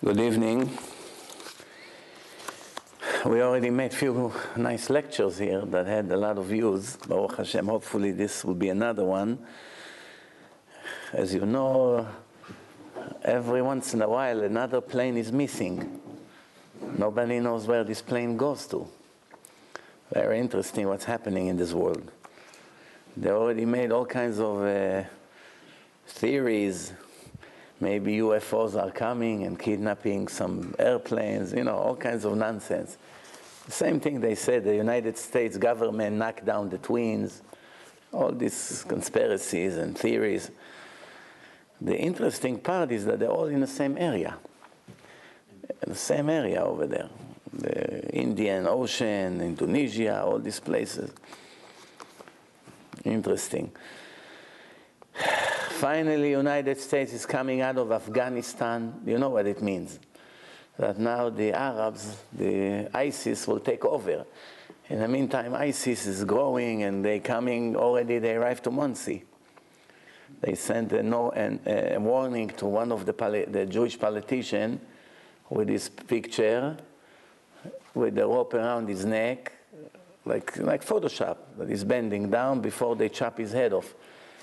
Good evening. We already made a few nice lectures here that had a lot of views. Baruch Hashem, hopefully this will be another one. As you know, every once in a while another plane is missing. Nobody knows where this plane goes to. Very interesting what's happening in this world. They already made all kinds of theories. Maybe UFOs are coming and kidnapping some airplanes, all kinds of nonsense. The same thing they said, the United States government knocked down the twins, all these conspiracies and theories. The interesting part is that they're all in the same area. In the same area over there. The Indian Ocean, Indonesia, all these places. Interesting. Finally, United States is coming out of Afghanistan. You know what it means. That now the Arabs, the ISIS will take over. In the meantime, ISIS is growing and they arrived to Muncie. They sent a warning to one of the Jewish politicians with his picture, with the rope around his neck, like Photoshop, that he's bending down before they chop his head off.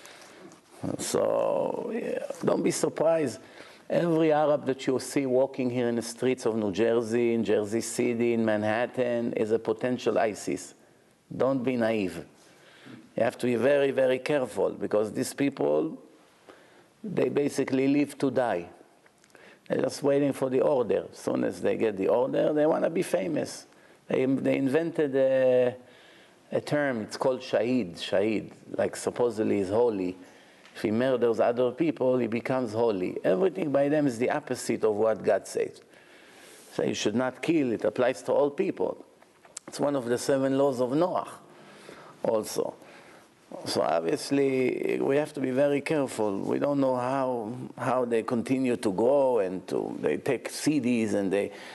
So don't be surprised. Every Arab that you see walking here in the streets of New Jersey, in Jersey City, in Manhattan, is a potential ISIS. Don't be naive. You have to be very, very careful, because these people, they basically live to die. They're just waiting for the order. As soon as they get the order, they want to be famous. They invented a term, it's called Shaheed, like supposedly is holy. If he murders other people, he becomes holy. Everything by them is the opposite of what God says. So you should not kill. It applies to all people. It's one of the 7 laws of Noah also. So obviously, we have to be very careful. We don't know how they continue to grow, and they take cities and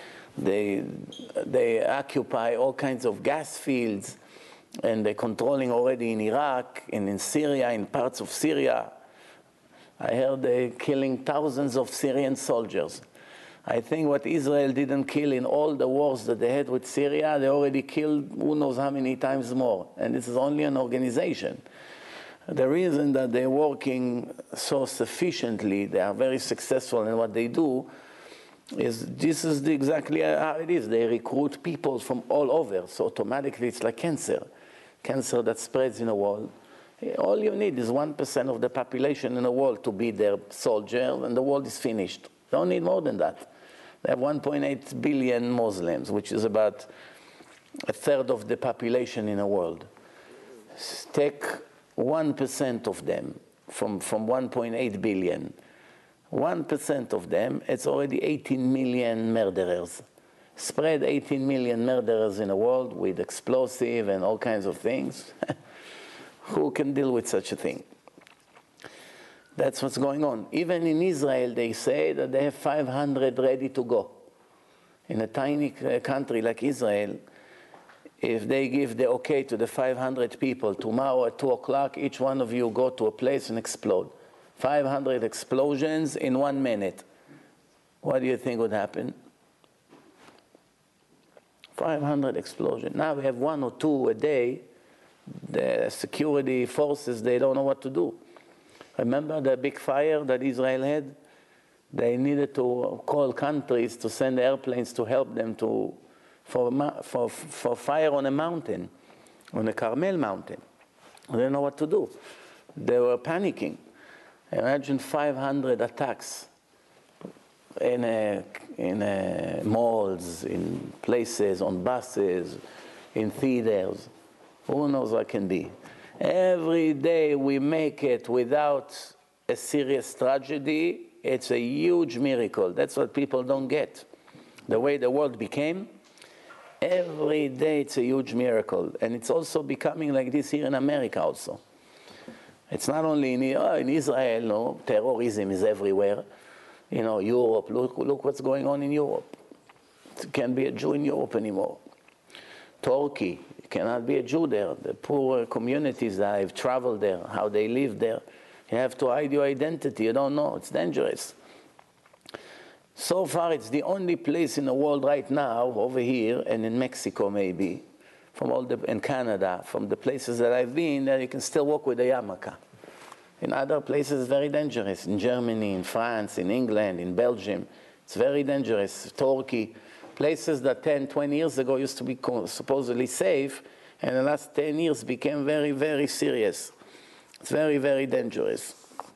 they occupy all kinds of gas fields. And they're controlling already in Iraq and in Syria, in parts of Syria. I heard they're killing thousands of Syrian soldiers. I think what Israel didn't kill in all the wars that they had with Syria, they already killed who knows how many times more. And this is only an organization. The reason that they're working so sufficiently, they are very successful in what they do, is this is exactly how it is. They recruit people from all over, so automatically it's like cancer. Cancer that spreads in the world. All you need is 1% of the population in the world to be their soldier, and the world is finished. You don't need more than that. They have 1.8 billion Muslims, which is about 1/3 of the population in the world. Take 1% of them from 1.8 billion. 1% of them, it's already 18 million murderers. Spread 18 million murderers in the world with explosive and all kinds of things. Who can deal with such a thing? That's what's going on. Even in Israel, they say that they have 500 ready to go. In a tiny country like Israel, if they give the okay to the 500 people, tomorrow at 2 o'clock, each one of you go to a place and explode. 500 explosions in 1 minute. What do you think would happen? 500 explosions. Now we have 1 or 2 a day. The security forces, they don't know what to do. Remember the big fire that Israel had? They needed to call countries to send airplanes to help them for fire on a mountain, on the Carmel mountain. They didn't know what to do. They were panicking. Imagine 500 attacks in malls, in places, on buses, in theaters. Who knows what can be? Every day we make it without a serious tragedy. It's a huge miracle. That's what people don't get. The way the world became, every day it's a huge miracle. And it's also becoming like this here in America also. It's not only in Israel, no, terrorism is everywhere. Europe, look what's going on in Europe. You can't be a Jew in Europe anymore. Turkey, you cannot be a Jew there. The poor communities that have traveled there, how they live there. You have to hide your identity, you don't know, it's dangerous. So far, it's the only place in the world right now, over here, and in Mexico maybe, in Canada, from the places that I've been, that you can still walk with a yarmulke. In other places, it's very dangerous. In Germany, in France, in England, in Belgium, it's very dangerous. Turkey, places that 10, 20 years ago used to be supposedly safe, and in the last 10 years became very, very serious. It's very, very dangerous.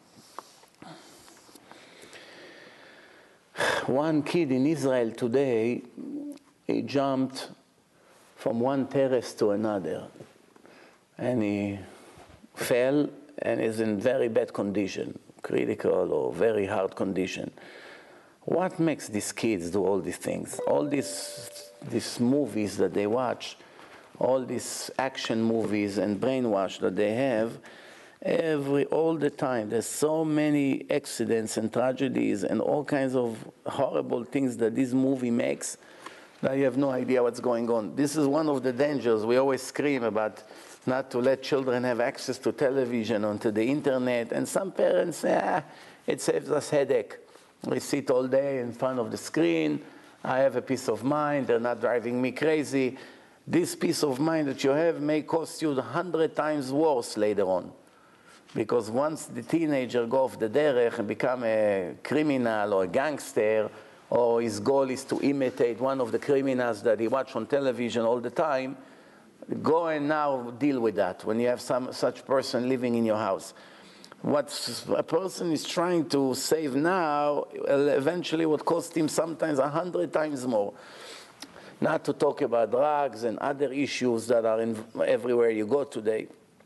One kid in Israel today, he jumped from one terrace to another, and he fell and is in very bad condition, critical or very hard condition. What makes these kids do all these things? All these movies that they watch, all these action movies and brainwash that they have, all the time, there's so many accidents and tragedies and all kinds of horrible things that this movie makes that you have no idea what's going on. This is one of the dangers. We always scream about not to let children have access to television or to the internet, and some parents say, it saves us headache. We sit all day in front of the screen, I have a peace of mind, they're not driving me crazy. This peace of mind that you have may cost you 100 times worse later on. Because once the teenager go off the derech and become a criminal or a gangster, or his goal is to imitate one of the criminals that he watch on television all the time, go and now deal with that when you have such person living in your house. What a person is trying to save now eventually would cost him sometimes 100 times more. Not to talk about drugs and other issues that are everywhere you go today.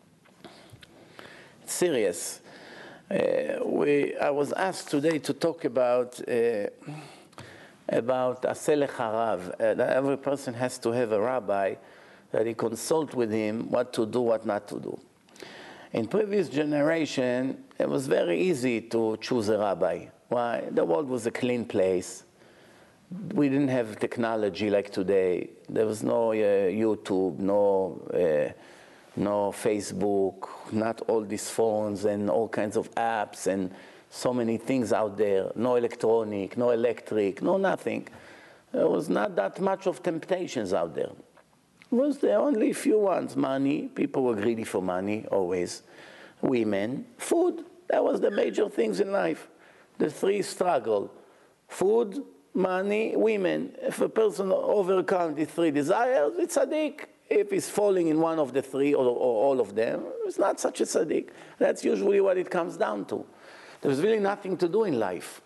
It's serious. I was asked today to talk about Aselech Harav. That every person has to have a rabbi that he consult with him what to do, what not to do. In previous generation, it was very easy to choose a rabbi. Why? The world was a clean place. We didn't have technology like today. There was no YouTube, no Facebook, not all these phones and all kinds of apps and so many things out there. No electronic, no electric, no nothing. There was not that much of temptations out there. It was the only few ones. Money, people were greedy for money, always. Women, food, that was the major things in life. The three struggle. Food, money, women. If a person overcomes the three desires, it's tzaddik. If he's falling in one of the three or all of them, it's not such a tzaddik. That's usually what it comes down to. There's really nothing to do in life.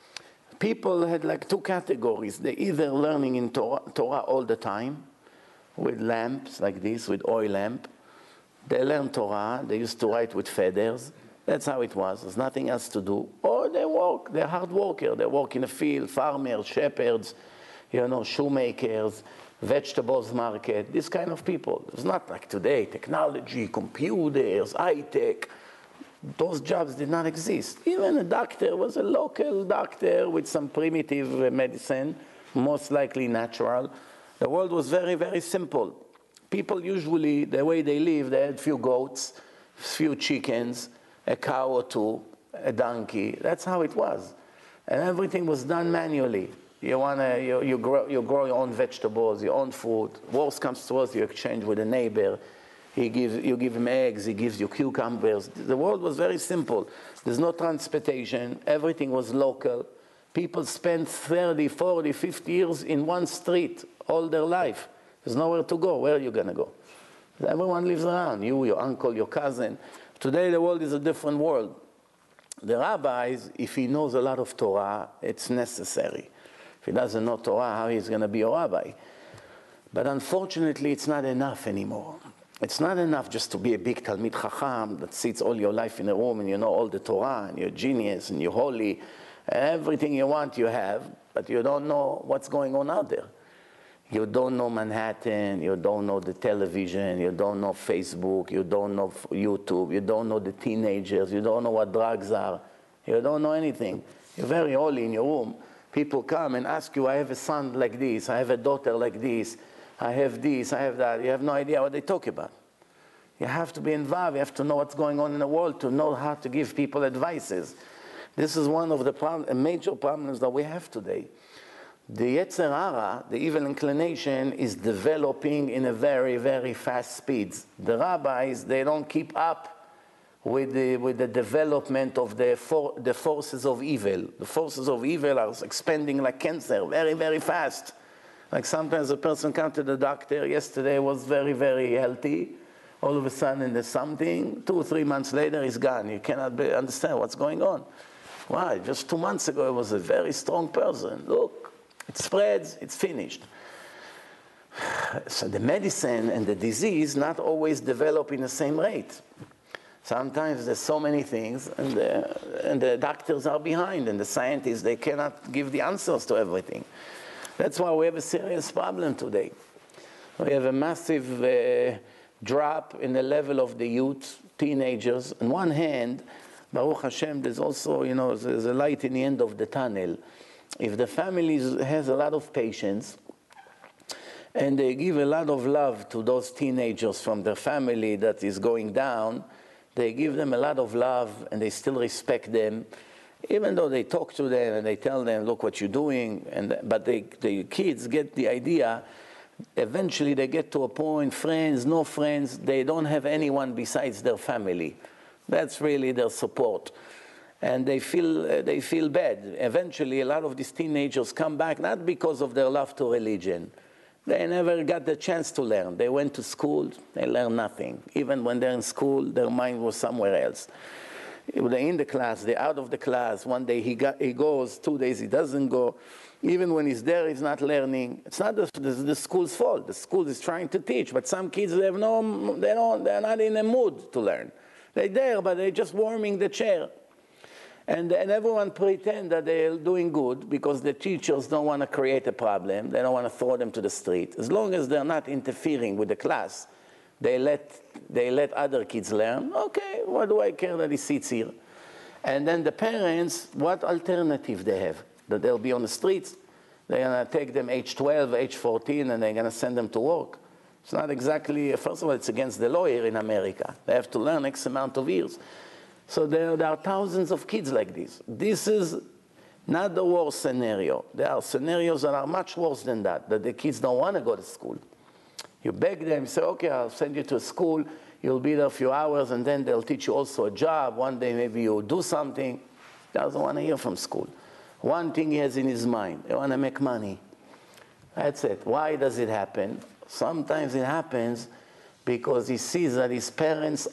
People had like two categories. They either learning in Torah all the time, with lamps like this, with oil lamp. They learn Torah. They used to write with feathers. That's how it was. There's nothing else to do. Or they work. They're hard workers. They work in the field, farmers, shepherds, shoemakers, vegetables market, this kind of people. It's not like today, technology, computers, high-tech. Those jobs did not exist. Even a doctor was a local doctor with some primitive medicine, most likely natural. The world was very, very simple. People usually, the way they live, they had few goats, few chickens, a cow or two, a donkey. That's how it was. And everything was done manually. You grow your own vegetables, your own food. Worst comes to us, you exchange with a neighbor. You give him eggs, he gives you cucumbers. The world was very simple. There's no transportation. Everything was local. People spent 30, 40, 50 years in one street all their life. There's nowhere to go. Where are you going to go? Everyone lives around. You, your uncle, your cousin. Today the world is a different world. The rabbis, if he knows a lot of Torah, it's necessary. If he doesn't know Torah, how he's going to be a rabbi? But unfortunately, it's not enough anymore. It's not enough just to be a big Talmid Chacham that sits all your life in a room and you know all the Torah and you're a genius and you're holy. Everything you want you have, but you don't know what's going on out there. You don't know Manhattan, you don't know the television, you don't know Facebook, you don't know YouTube, you don't know the teenagers, you don't know what drugs are, you don't know anything. You're very holy in your room. People come and ask you, I have a son like this, I have a daughter like this, I have this, I have that. You have no idea what they talk about. You have to be involved, you have to know what's going on in the world to know how to give people advices. This is one of the major problems that we have today. The Yetzer Hara, the evil inclination, is developing in a very, very fast speed. The rabbis, they don't keep up with the development of the forces of evil. The forces of evil are expanding like cancer, very, very fast. Like sometimes a person comes to the doctor, yesterday was very, very healthy. All of a sudden there's something, 2 or 3 months later he's gone. You cannot understand what's going on. Why? Just 2 months ago he was a very strong person. Look. It spreads, it's finished. So the medicine and the disease not always develop in the same rate. Sometimes there's so many things, and the doctors are behind, and the scientists, they cannot give the answers to everything. That's why we have a serious problem today. We have a massive drop in the level of the youth, teenagers. On one hand, Baruch Hashem, there's also, there's a light in the end of the tunnel. If the family has a lot of patience and they give a lot of love to those teenagers from their family that is going down, they give them a lot of love and they still respect them, even though they talk to them and they tell them, look what you're doing, but the kids get the idea. Eventually they get to a point, friends, no friends, they don't have anyone besides their family. That's really their support. And they feel bad. Eventually, a lot of these teenagers come back, not because of their love to religion. They never got the chance to learn. They went to school, they learned nothing. Even when they're in school, their mind was somewhere else. They're in the class, they're out of the class. One day he goes, 2 days he doesn't go. Even when he's there, he's not learning. It's not the school's fault. The school is trying to teach, but some kids they're not in a mood to learn. They're there, but they're just warming the chair. And everyone pretend that they're doing good because the teachers don't want to create a problem. They don't want to throw them to the street. As long as they're not interfering with the class, they let other kids learn. Okay, what do I care that he sits here? And then the parents, what alternative they have? That they'll be on the streets? They're going to take them age 12, age 14, and they're going to send them to work. It's not exactly, first of all, it's against the law here in America. They have to learn X amount of years. So there are thousands of kids like this. This is not the worst scenario. There are scenarios that are much worse than that the kids don't want to go to school. You beg them, you say, okay, I'll send you to school. You'll be there a few hours, and then they'll teach you also a job. One day maybe you'll do something. He doesn't want to hear from school. One thing he has in his mind, they want to make money. That's it. Why does it happen? Sometimes it happens because he sees that his parents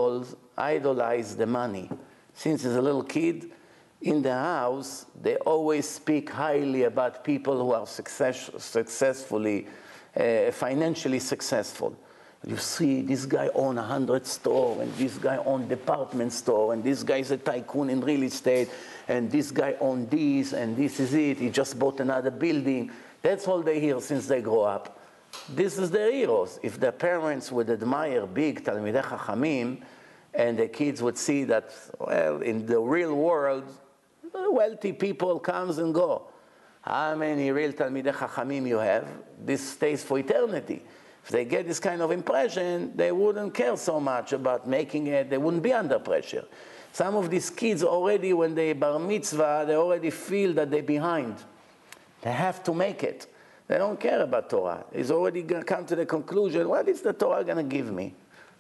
idolize the money. Since he's a little kid, in the house, they always speak highly about people who are successfully, financially successful. You see, this guy owns 100 stores, and this guy owns department store, and this guy is a tycoon in real estate, and this guy owns this, and this is it. He just bought another building. That's all they hear since they grow up. This is their heroes. If the parents would admire big Talmidei Chachamim, and the kids would see that, well, in the real world, wealthy people comes and go. How many real Talmidei Chachamim you have? This stays for eternity. If they get this kind of impression, they wouldn't care so much about making it. They wouldn't be under pressure. Some of these kids already, when they bar mitzvah, they already feel that they're behind. They have to make it. They don't care about Torah. He's already going to come to the conclusion, what is the Torah going to give me?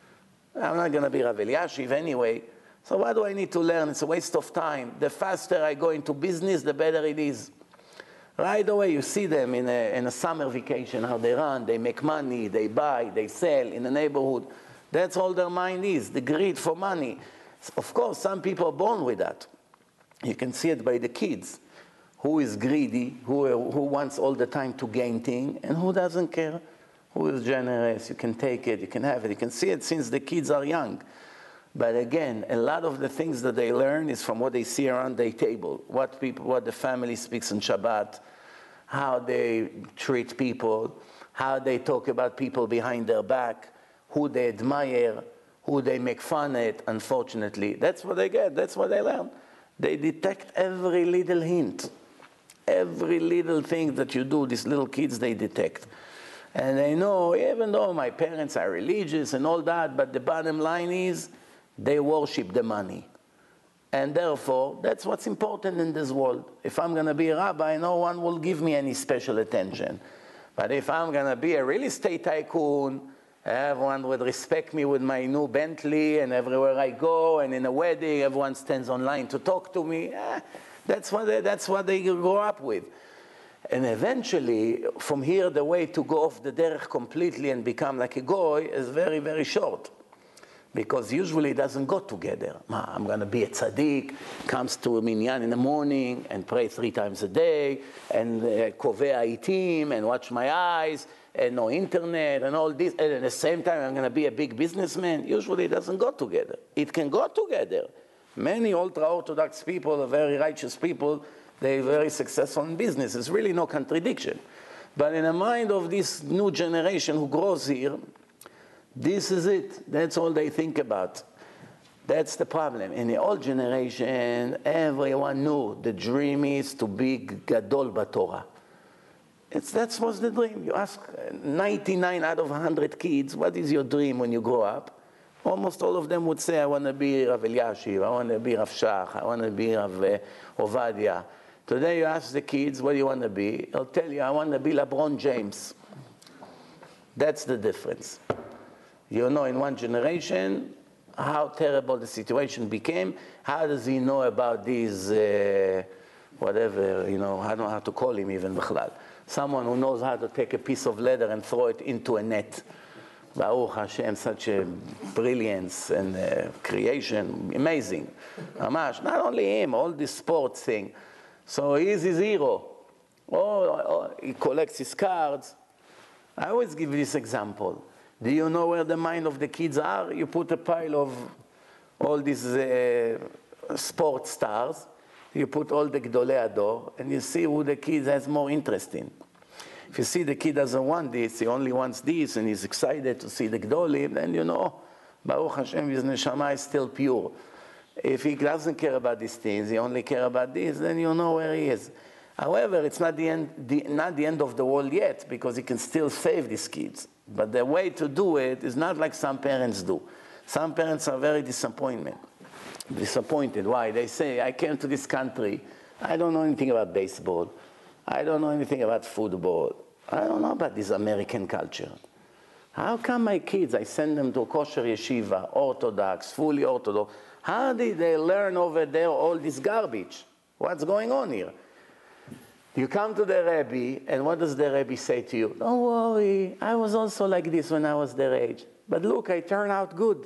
I'm not going to be Rav Eliashiv anyway. So why do I need to learn? It's a waste of time. The faster I go into business, the better it is. Right away, you see them in a summer vacation, how they run, they make money, they buy, they sell in the neighborhood. That's all their mind is, the greed for money. Of course, some people are born with that. You can see it by the kids. Who is greedy, who wants all the time to gain things, and who doesn't care, who is generous. You can take it, you can have it. You can see it since the kids are young. But again, a lot of the things that they learn is from what they see around their table, what the family speaks on Shabbat, how they treat people, how they talk about people behind their back, who they admire, who they make fun at, unfortunately. That's what they get, that's what they learn. They detect every little hint. Every little thing that you do, these little kids, they detect. And they know, even though my parents are religious and all that, but the bottom line is, they worship the money. And therefore, that's what's important in this world. If I'm going to be a rabbi, no one will give me any special attention. But if I'm going to be a real estate tycoon, everyone would respect me with my new Bentley, and everywhere I go, and in a wedding, everyone stands online to talk to me. That's what they grow up with. And eventually, from here, the way to go off the derech completely and become like a goy is very, very short. Because usually it doesn't go together. I'm going to be a tzaddik, comes to a minyan in the morning and pray 3 times a day, and kovea itim, and watch my eyes, and no internet, and all this. And at the same time, I'm going to be a big businessman. Usually it doesn't go together. It can go together. Many ultra-Orthodox people, very righteous people, they're very successful in business. There's really no contradiction. But in the mind of this new generation who grows here, this is it. That's all they think about. That's the problem. In the old generation, everyone knew the dream is to be gadol b'Torah. That was the dream. You ask 99 out of 100 kids, what is your dream when you grow up? Almost all of them would say, I want to be Rav Eliashiv, I want to be Rav Shach, I want to be Rav Ovadia. Today you ask the kids, what do you want to be? They'll tell you, I want to be LeBron James. That's the difference. You know, in one generation, how terrible the situation became. How does he know about these, whatever, you know, I don't know how to call him even, b'chlal. Someone who knows how to take a piece of leather and throw it into a net. Baruch Hashem, such a brilliance and creation, amazing. Amash, not only him, all this sports thing. So he's his hero. He collects his cards. I always give this example. Do you know where the mind of the kids are? You put a pile of all these sports stars. You put all the Gdolei Ador, and you see who the kid has more interest in. If you see the kid doesn't want this, he only wants this, and he's excited to see the Gdolim, then you know, Baruch Hashem, his neshama is still pure. If he doesn't care about these things, he only cares about this, then you know where he is. However, it's not the end of the world yet, because he can still save these kids. But the way to do it is not like some parents do. Some parents are very disappointed. Why? They say, I came to this country, I don't know anything about baseball. I don't know anything about football. I don't know about this American culture. How come my kids, I send them to kosher yeshiva, Orthodox, fully Orthodox. How did they learn over there all this garbage? What's going on here? You come to the Rebbe, and what does the Rebbe say to you? Don't worry, I was also like this when I was their age. But look, I turned out good.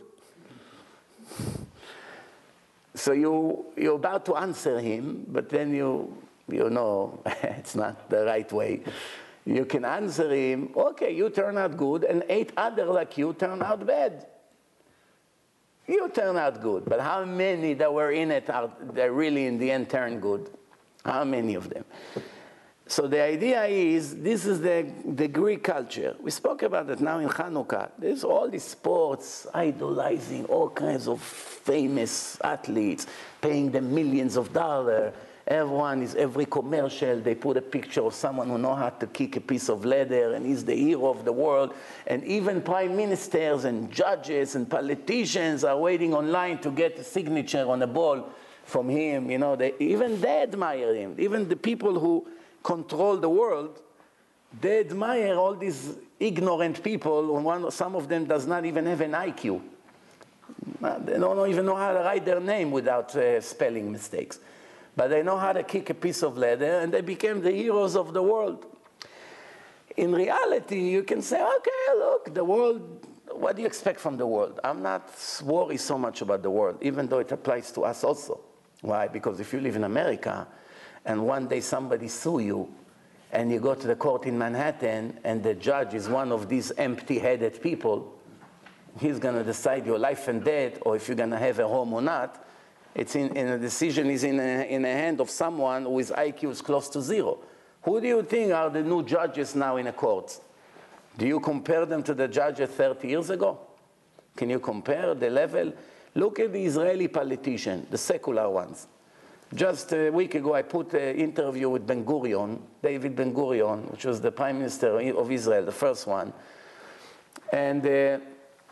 So you're about to answer him, but then you know it's not the right way. You can answer him, okay, you turn out good, and 8 others like you turn out bad. You turn out good, but how many that were in it that really in the end turned good? How many of them? So the idea is, this is the Greek culture. We spoke about it now in Hanukkah. There's all these sports, idolizing all kinds of famous athletes, paying them millions of dollars. Every commercial, they put a picture of someone who knows how to kick a piece of leather, and he's the hero of the world. And even prime ministers and judges and politicians are waiting online to get a signature on a ball from him. You know, even they admire him. Even the people who control the world, they admire all these ignorant people. Some of them does not even have an IQ. They don't even know how to write their name without spelling mistakes. But they know how to kick a piece of leather, and they became the heroes of the world. In reality, you can say, okay, look, the world, what do you expect from the world? I'm not worried so much about the world, even though it applies to us also. Why? Because if you live in America, and one day somebody sue you, and you go to the court in Manhattan, and the judge is one of these empty-headed people, he's going to decide your life and death, or if you're going to have a home or not. It's in a decision is in the hand of someone whose IQ is close to 0. Who do you think are the new judges now in a court? Do you compare them to the judges 30 years ago? Can you compare the level? Look at the Israeli politicians, the secular ones. Just a week ago, I put an interview with Ben-Gurion, David Ben-Gurion, which was the Prime Minister of Israel, the first one. And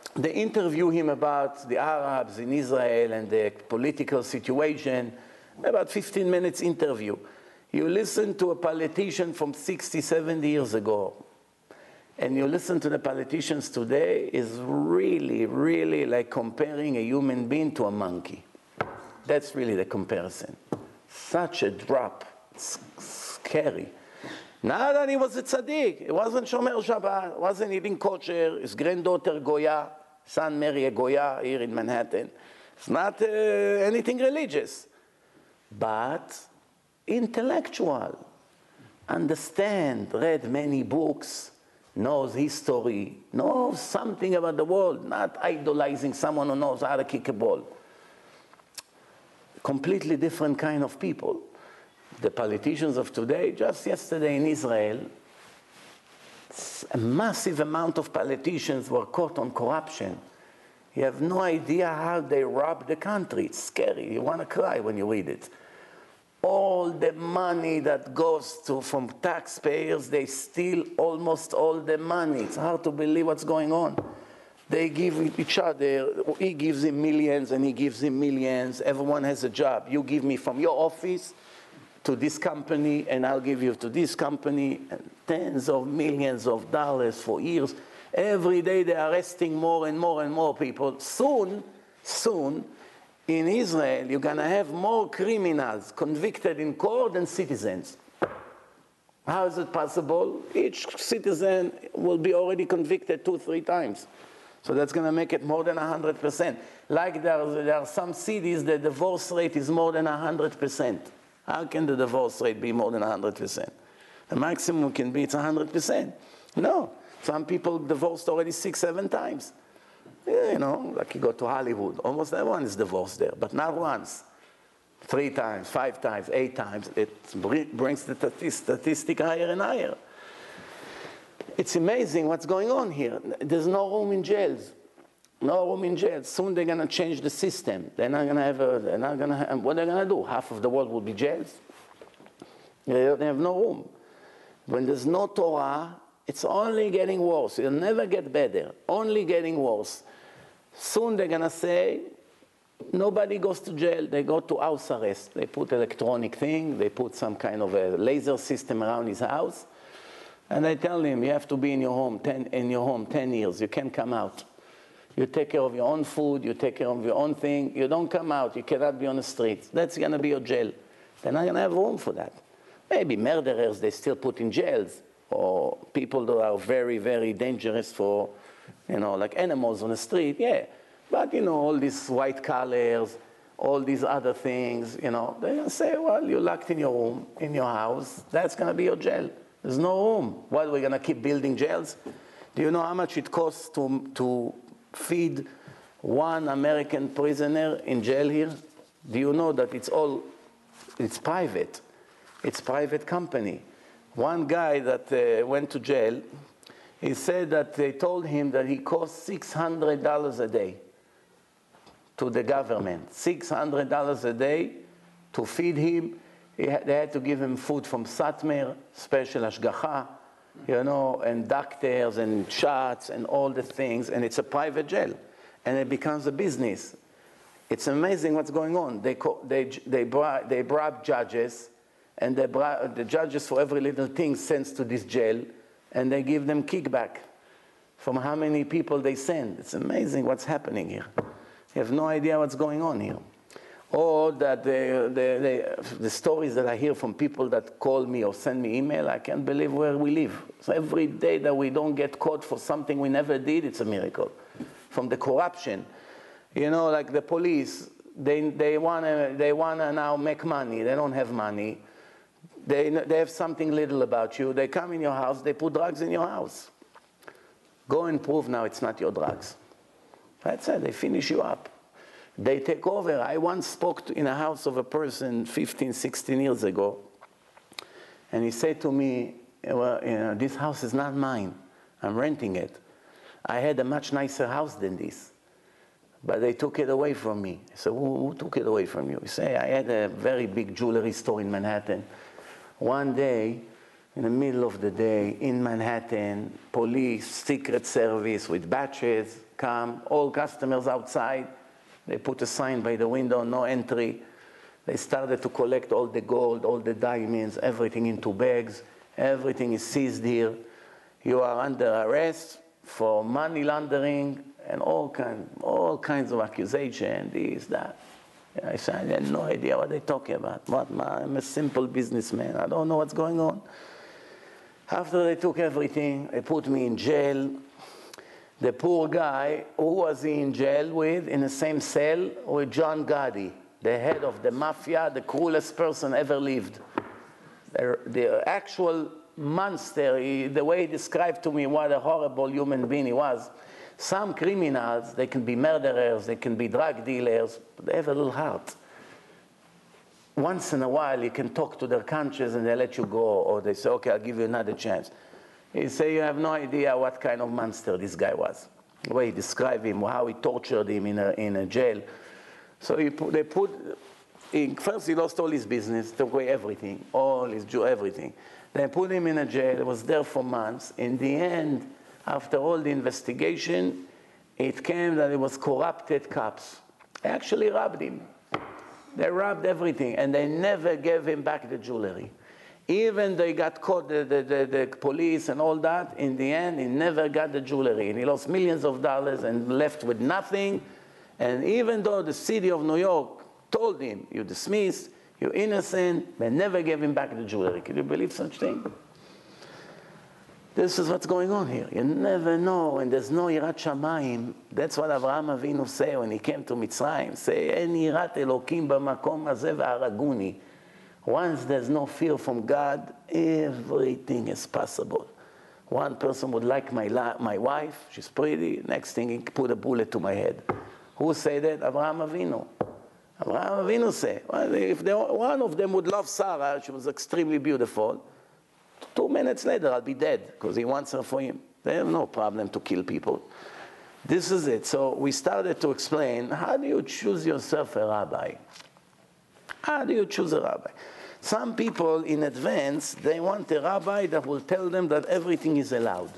They interview him about the Arabs in Israel and the political situation, about 15 minutes interview. You listen to a politician from 60, 70 years ago, and you listen to the politicians today, is really, really like comparing a human being to a monkey. That's really the comparison. Such a drop. It's scary. Not that he was a tzaddik. He wasn't Shomer Shabbat, wasn't eating kosher. His granddaughter Goya, son married a Goya here in Manhattan. It's not anything religious. But intellectual. Understand, read many books, knows history, knows something about the world, not idolizing someone who knows how to kick a ball. Completely different kind of people. The politicians of today, just yesterday in Israel, a massive amount of politicians were caught on corruption. You have no idea how they robbed the country. It's scary. You want to cry when you read it. All the money that goes from taxpayers, they steal almost all the money. It's hard to believe what's going on. They give each other, he gives him millions and he gives him millions. Everyone has a job. You give me from your office to this company and I'll give you to this company. And tens of millions of dollars for years. Every day they're arresting more and more and more people. Soon, in Israel, you're going to have more criminals convicted in court than citizens. How is it possible? Each citizen will be already convicted 2-3 times. So that's going to make it more than 100%. Like there are some cities, the divorce rate is more than 100%. How can the divorce rate be more than 100%? The maximum can be it's 100%. No. Some people divorced already 6-7 times. You know, like you go to Hollywood, almost everyone is divorced there, but not once. 3 times, 5 times, 8 times. It brings the statistic higher and higher. It's amazing what's going on here. There's no room in jails. No room in jails. Soon they're going to change the system. They're not going to have what they're going to do? Half of the world will be jails? They have no room. When there's no Torah, it's only getting worse. It'll never get better. Only getting worse. Soon they're going to say, nobody goes to jail. They go to house arrest. They put electronic thing. They put some kind of a laser system around his house. And they tell him, you have to be in your home 10 years. You can't come out. You take care of your own food. You take care of your own thing. You don't come out. You cannot be on the streets. That's going to be your jail. They're not going to have room for that. Maybe murderers, they still put in jails. Or people that are very, very dangerous for, like animals on the street, yeah. But, all these white collars, all these other things, they're going to say, well, you're locked in your room, in your house. That's going to be your jail. There's no room. What, we're going to keep building jails? Do you know how much it costs to feed one American prisoner in jail here? Do you know that it's private? It's private company. One guy that went to jail, he said that they told him that he cost $600 a day to the government. $600 a day to feed him. They had to give him food from Satmer, special hashgacha, and doctors and shots and all the things. And it's a private jail. And it becomes a business. It's amazing what's going on. They bribe judges. And the judges for every little thing sends to this jail, and they give them kickback from how many people they send. It's amazing what's happening here. You have no idea what's going on here. Or that the stories that I hear from people that call me or send me email, I can't believe where we live. So every day that we don't get caught for something we never did, it's a miracle. From the corruption, like the police, they wanna now make money. They don't have money. They have something little about you. They come in your house. They put drugs in your house. Go and prove now it's not your drugs. That's it. They finish you up. They take over. I once spoke in a house of a person 15, 16 years ago. And he said to me, well, this house is not mine. I'm renting it. I had a much nicer house than this. But they took it away from me. I said, who took it away from you? He said, I had a very big jewelry store in Manhattan. One day, in the middle of the day, in Manhattan, police, Secret Service with badges come, all customers outside. They put a sign by the window, no entry. They started to collect all the gold, all the diamonds, everything into bags. Everything is seized here. You are under arrest for money laundering and all kinds of accusation, this, that. I said, I had no idea what they're talking about. I'm a simple businessman. I don't know what's going on. After they took everything, they put me in jail. The poor guy, who was he in jail with, in the same cell with John Gotti, the head of the mafia, the cruelest person ever lived. The actual monster, the way he described to me what a horrible human being he was. Some criminals, they can be murderers, they can be drug dealers, but they have a little heart. Once in a while, you can talk to their conscience and they let you go, or they say, okay, I'll give you another chance. He say, you have no idea what kind of monster this guy was. The way he described him, how he tortured him in a jail. So first he lost all his business, took away everything, all his everything. They put him in a jail, he was there for months. In the end, after all the investigation, it came that it was corrupted cops. They actually robbed him. They robbed everything, and they never gave him back the jewelry. Even they got caught, the police and all that, in the end, he never got the jewelry. And he lost millions of dollars and left with nothing. And even though the city of New York told him, you're dismissed, you're innocent, they never gave him back the jewelry. Can you believe such thing? This is what's going on here. You never know, and there's no Yirat Shamayim. That's what Avraham Avinu said when he came to Mitzrayim. Say, En Yirat Elokim b'makom hazeh v'haraguni. Once there's no fear from God, everything is possible. One person would like my wife, she's pretty. Next thing, he put a bullet to my head. Who said that? Avraham Avinu. Avraham Avinu said, well, if one of them would love Sarah, she was extremely beautiful, 2 minutes later I'll be dead because he wants her for him. They have no problem to kill people. This is it. So we started to explain, how do you choose yourself a rabbi? How do you choose a rabbi? Some people in advance, they want a rabbi that will tell them that everything is allowed.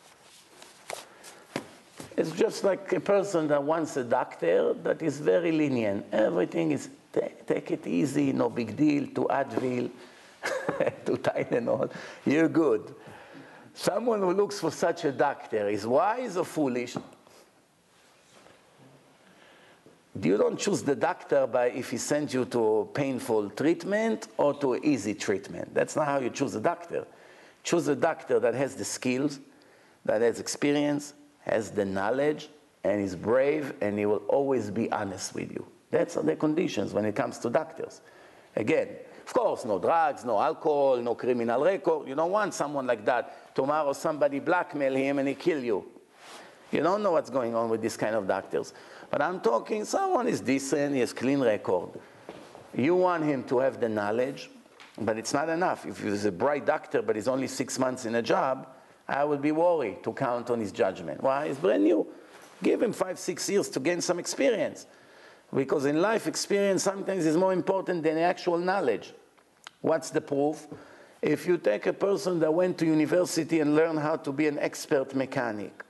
It's just like a person that wants a doctor that is very lenient. Everything is, take it easy, no big deal, to Advil, to Tylenol, you're good. Someone who looks for such a doctor is wise or foolish? You don't choose the doctor by if he sends you to painful treatment or to easy treatment. That's not how you choose a doctor. Choose a doctor that has the skills, that has experience, has the knowledge, and is brave, and he will always be honest with you. That's the conditions when it comes to doctors. Again, of course, no drugs, no alcohol, no criminal record. You don't want someone like that. Tomorrow somebody blackmail him and he kill you. You don't know what's going on with this kind of doctors. But I'm talking, someone is decent, he has clean record. You want him to have the knowledge, but it's not enough. If he's a bright doctor, but he's only 6 months in a job, I would be worried to count on his judgment. Why? He's brand new. Give him 5-6 years to gain some experience. Because in life, experience sometimes is more important than actual knowledge. What's the proof? If you take a person that went to university and learned how to be an expert mechanic,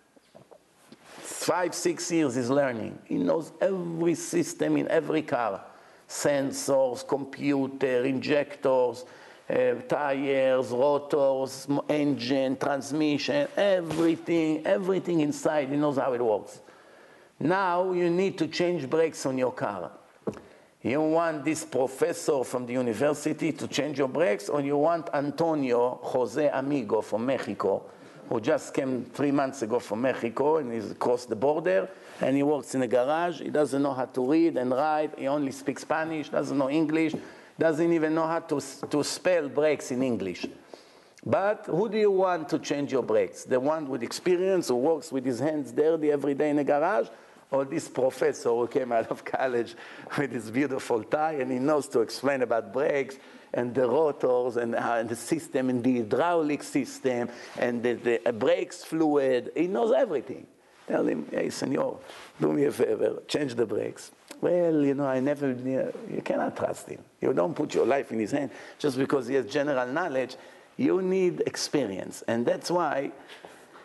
5-6 years is learning. He knows every system in every car. Sensors, computer, injectors, tires, rotors, engine, transmission, everything inside. He knows how it works. Now you need to change brakes on your car. You want this professor from the university to change your brakes, or you want Antonio Jose Amigo from Mexico, who just came 3 months ago from Mexico and he's across the border, and he works in a garage. He doesn't know how to read and write. He only speaks Spanish, doesn't know English, doesn't even know how to spell brakes in English. But who do you want to change your brakes? The one with experience who works with his hands dirty every day in a garage, or this professor who came out of college with his beautiful tie and he knows to explain about brakes and the rotors and the system and the hydraulic system and the brakes fluid. He knows everything. Tell him, hey, senor, do me a favor, change the brakes. Well, you know, you cannot trust him. You don't put your life in his hand just because he has general knowledge. You need experience. And that's why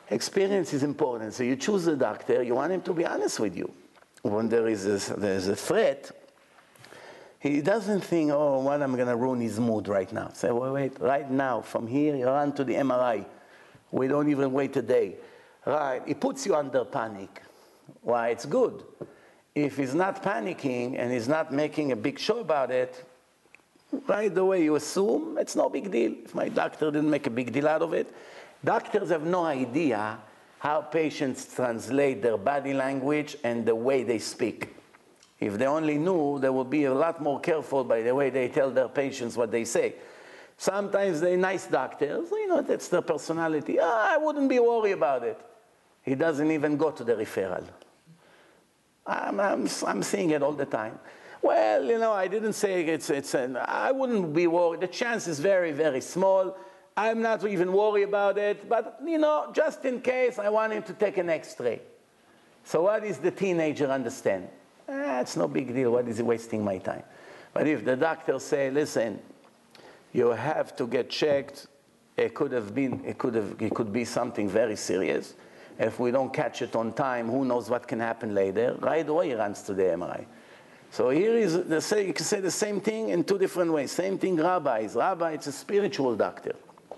Experience is important. So you choose a doctor, you want him to be honest with you. When there's a threat, he doesn't think, oh, what, I'm going to ruin his mood right now. Say, wait, right now, from here, you run to the MRI. We don't even wait a day. Right, he puts you under panic. Why, it's good. If he's not panicking and he's not making a big show about it, right away you assume it's no big deal. If my doctor didn't make a big deal out of it. Doctors have no idea how patients translate their body language and the way they speak. If they only knew, they would be a lot more careful by the way they tell their patients what they say. Sometimes they're nice doctors, you know, that's their personality. I wouldn't be worried about it. He doesn't even go to the referral. I'm seeing it all the time. Well, you know, I didn't say I wouldn't be worried. The chance is very, very small. I'm not even worried about it. But, you know, just in case, I want him to take an X-ray. So what does the teenager understand? It's no big deal. What is he wasting my time? But if the doctor say, listen, you have to get checked, it could be something very serious. If we don't catch it on time, who knows what can happen later? Right away, he runs to the MRI. So here is, you can say the same thing in two different ways. Same thing, rabbis. Rabbi, it's a spiritual doctor.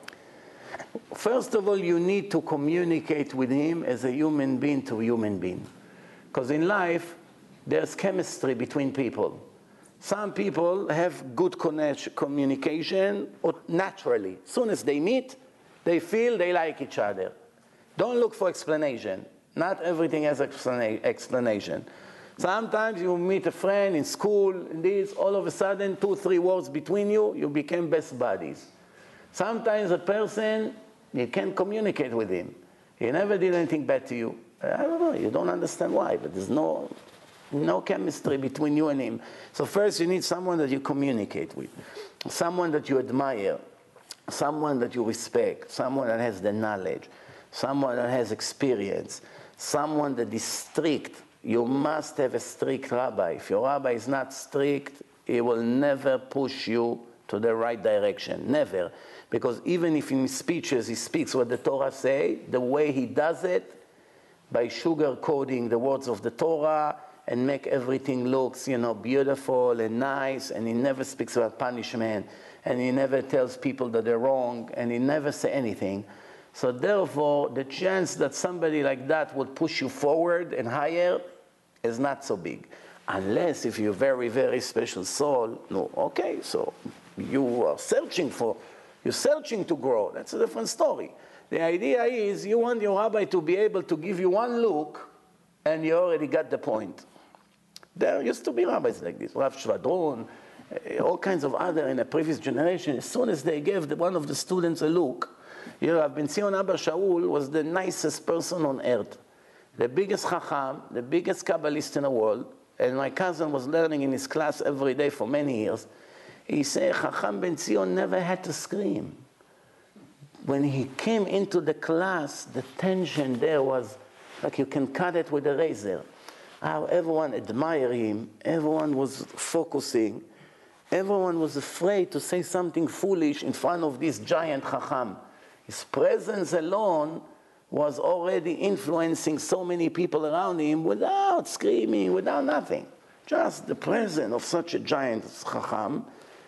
First of all, you need to communicate with him as a human being to a human being. Because in life, there's chemistry between people. Some people have good communication naturally. As soon as they meet, they feel they like each other. Don't look for explanation. Not everything has explanation. Sometimes you meet a friend in school, and this, all of a sudden, 2-3 words between you, you became best buddies. Sometimes a person, you can't communicate with him. He never did anything bad to you. I don't know, you don't understand why, but there's no chemistry between you and him. So first you need someone that you communicate with, someone that you admire, someone that you respect, someone that has the knowledge, someone that has experience, someone that is strict. You must have a strict rabbi. If your rabbi is not strict, he will never push you to the right direction, never. Because even if in his speeches he speaks what the Torah say, the way he does it, by sugar-coating the words of the Torah and make everything looks, you know, beautiful and nice, and he never speaks about punishment, and he never tells people that they're wrong, and he never say anything. So therefore, the chance that somebody like that would push you forward and higher is not so big. Unless if you're a very, very special soul, no, okay, so you are searching to grow. That's a different story. The idea is you want your rabbi to be able to give you one look and you already got the point. There used to be rabbis like this, Rav Shvadron, all kinds of other in the previous generation. As soon as they gave one of the students a look, Rav Ben Zion Abba Shaul was the nicest person on earth, the biggest chacham, the biggest Kabbalist in the world, and my cousin was learning in his class every day for many years. He said, Chacham Ben Zion never had to scream. When he came into the class, the tension there was like you can cut it with a razor. How everyone admired him, everyone was focusing, everyone was afraid to say something foolish in front of this giant Chacham. His presence alone was already influencing so many people around him without screaming, without nothing. Just the presence of such a giant Chacham.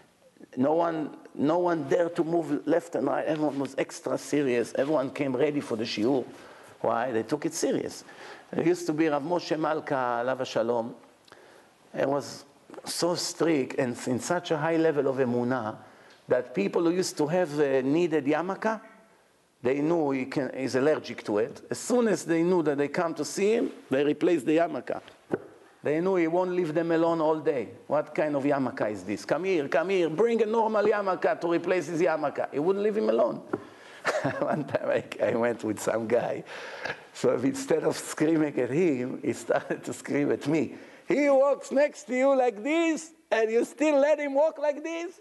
No one dared to move left and right. Everyone was extra serious. Everyone came ready for the shiur. Why? They took it serious. There used to be Rav Moshe Malka, Alav Shalom. It was so strict and in such a high level of emunah that people who used to have needed yarmulke, they knew he's allergic to it. As soon as they knew that they come to see him, they replaced the yarmulke. They knew he won't leave them alone all day. What kind of yarmulke is this? Come here, bring a normal yarmulke to replace his yarmulke. He wouldn't leave him alone. One time I went with some guy. So instead of screaming at him, he started to scream at me. He walks next to you like this, and you still let him walk like this?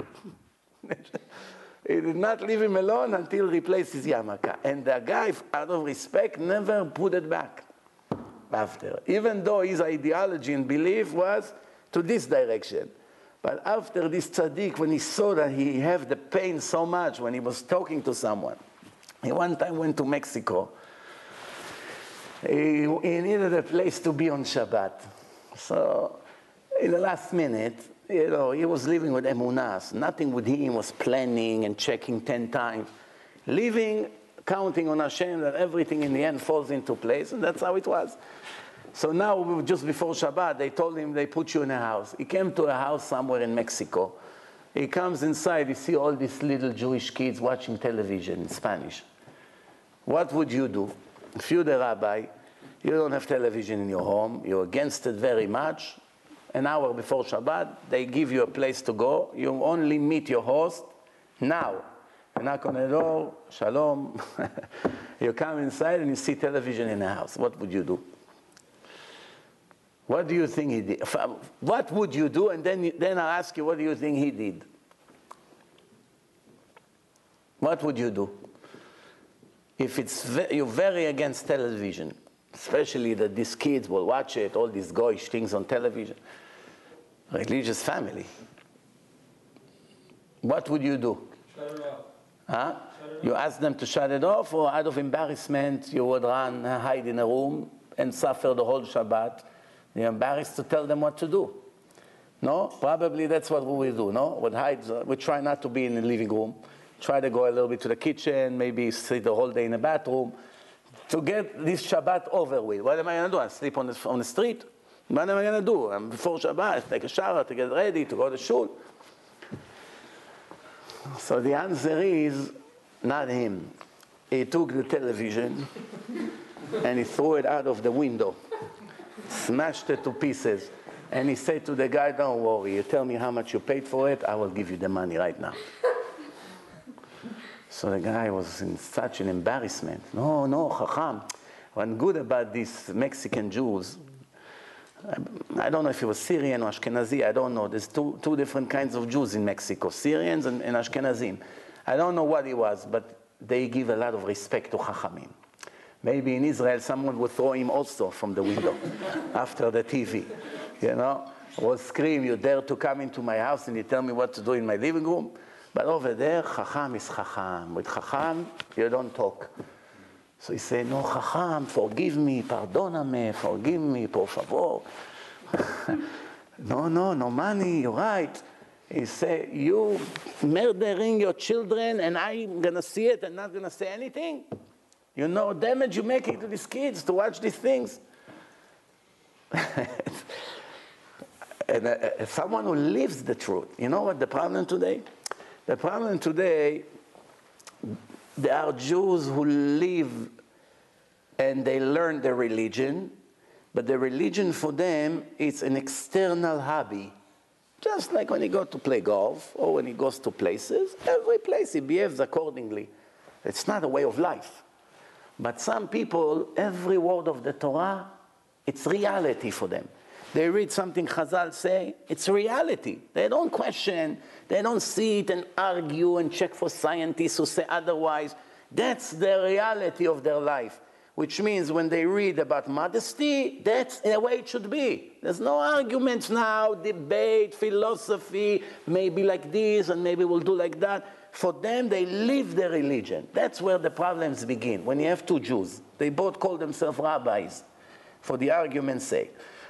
He did not leave him alone until he replaced his yarmulke. And the guy, out of respect, never put it back after. Even though his ideology and belief was to this direction. But after this tzaddik, when he saw that he had the pain so much when he was talking to someone, he one time went to Mexico He needed a place to be on Shabbat. So in the last minute, he was living with emunas. Nothing with him was planning and checking 10 times. Living, counting on Hashem that everything in the end falls into place, and that's how it was. So now, just before Shabbat, they told him they put you in a house. He came to a house somewhere in Mexico. He comes inside, you see all these little Jewish kids watching television in Spanish. What would you do? If you're the rabbi, you don't have television in your home, you're against it very much. An hour before Shabbat, they give you a place to go. You only meet your host now. You knock on the door, shalom. You come inside and you see television in the house. What would you do? What do you think he did? What would you do? And then I'll ask you, what do you think he did? What would you do? If you're very against television, especially that these kids will watch it, all these goyish things on television, religious family, what would you do? Shut it off. Huh? You ask them to shut it off, or out of embarrassment, you would run, hide in a room, and suffer the whole Shabbat. You're embarrassed to tell them what to do. No? Probably that's what we will do, no? We'd hide, we try not to be in the living room, try to go a little bit to the kitchen, maybe sit the whole day in the bathroom, to get this Shabbat over with. What am I going to do? I sleep on the street? What am I going to do? Before Shabbat, take a shower, to get ready, to go to shul. So the answer is, not him. He took the television and he threw it out of the window, smashed it to pieces, and he said to the guy, don't worry, you tell me how much you paid for it, I will give you the money right now. So the guy was in such an embarrassment. No, Chacham. What's good about these Mexican Jews, I don't know if he was Syrian or Ashkenazi, I don't know. There's two different kinds of Jews in Mexico, Syrians and Ashkenazim. I don't know what he was, but they give a lot of respect to Chachamim. Maybe in Israel, someone would throw him also from the window after the TV, will scream, you dare to come into my house and you tell me what to do in my living room? But over there, Chacham is Chacham. With Chacham, you don't talk. So he said, no, Chacham, forgive me, perdóname, forgive me, por favor. No money, you're right. He said, you murdering your children and I'm going to see it and not going to say anything? You know damage you're making to these kids to watch these things. And someone who lives the truth. You know what the problem today? The problem today, there are Jews who live and they learn their religion, but the religion for them is an external hobby. Just like when he goes to play golf or when he goes to places, every place he behaves accordingly. It's not a way of life. But some people, every word of the Torah, it's reality for them. They read something Chazal say, it's reality. They don't question, they don't sit and argue and check for scientists who say otherwise. That's the reality of their life. Which means when they read about modesty, that's the way it should be. There's no arguments now, debate, philosophy, maybe like this and maybe we'll do like that. For them, they live their religion. That's where the problems begin. When you have two Jews, they both call themselves rabbis, for the argument's sake.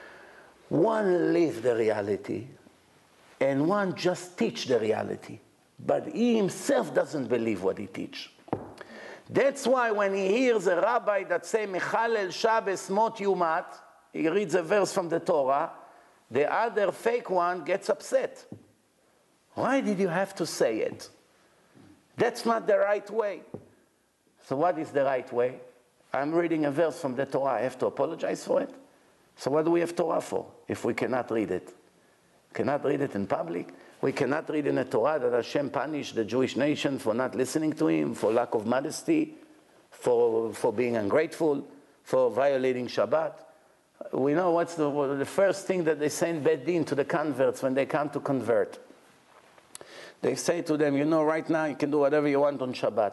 One lives the reality, and one just teach the reality. But he himself doesn't believe what he teach. That's why when he hears a rabbi that say, Mechalel Shabbos mot yumat, he reads a verse from the Torah, the other fake one gets upset. Why did you have to say it? That's not the right way. So what is the right way? I'm reading a verse from the Torah, I have to apologize for it? So what do we have Torah for if we cannot read it? Cannot read it in public? We cannot read in the Torah that Hashem punished the Jewish nation for not listening to him, for lack of modesty, for being ungrateful, for violating Shabbat. We know what's the first thing that they send Beit Din to the converts when they come to convert. They say to them, right now you can do whatever you want on Shabbat.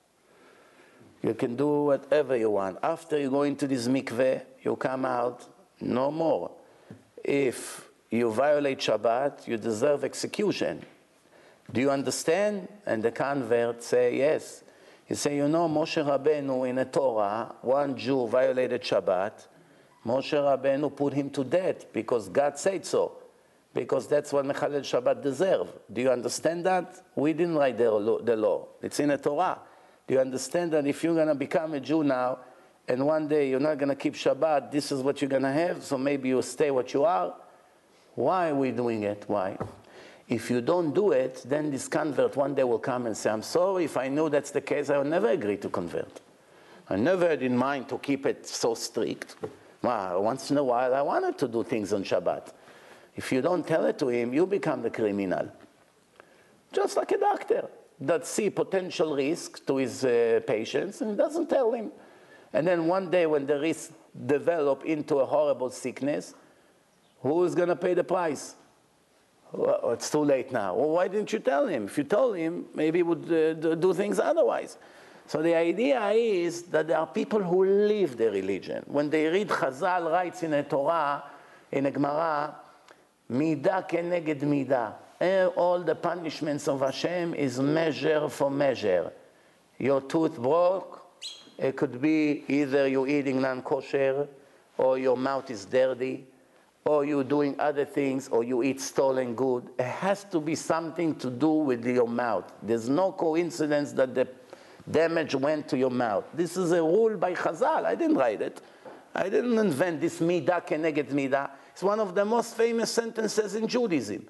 You can do whatever you want. After you go into this mikveh, you come out, no more. If you violate Shabbat, you deserve execution. Do you understand? And the converts say, yes. He say, you know, Moshe Rabbeinu in the Torah, one Jew violated Shabbat. Moshe Rabbeinu put him to death because God said so. Because that's what Mechalel Shabbat deserve. Do you understand that? We didn't write the law. It's in the Torah. Do you understand that if you're going to become a Jew now, and one day you're not going to keep Shabbat, this is what you're going to have, so maybe you stay what you are? Why are we doing it? Why? If you don't do it, then this convert one day will come and say, I'm sorry, if I knew that's the case, I would never agree to convert. I never had in mind to keep it so strict. Well, once in a while, I wanted to do things on Shabbat. If you don't tell it to him, you become the criminal. Just like a doctor that sees potential risk to his patients and doesn't tell him. And then one day when the risk develop into a horrible sickness, who is going to pay the price? Well, it's too late now. Well, why didn't you tell him? If you told him, maybe he would do things otherwise. So the idea is that there are people who live the religion. When they read Chazal writes in a Torah, in a Gemara, Midah keneged midah. All the punishments of Hashem is measure for measure. Your tooth broke, it could be either you're eating non-kosher, or your mouth is dirty, or you're doing other things, or you eat stolen good. It has to be something to do with your mouth. There's no coincidence that the damage went to your mouth. This is a rule by Chazal. I didn't write it. I didn't invent this midah keneged midah. It's one of the most famous sentences in Judaism.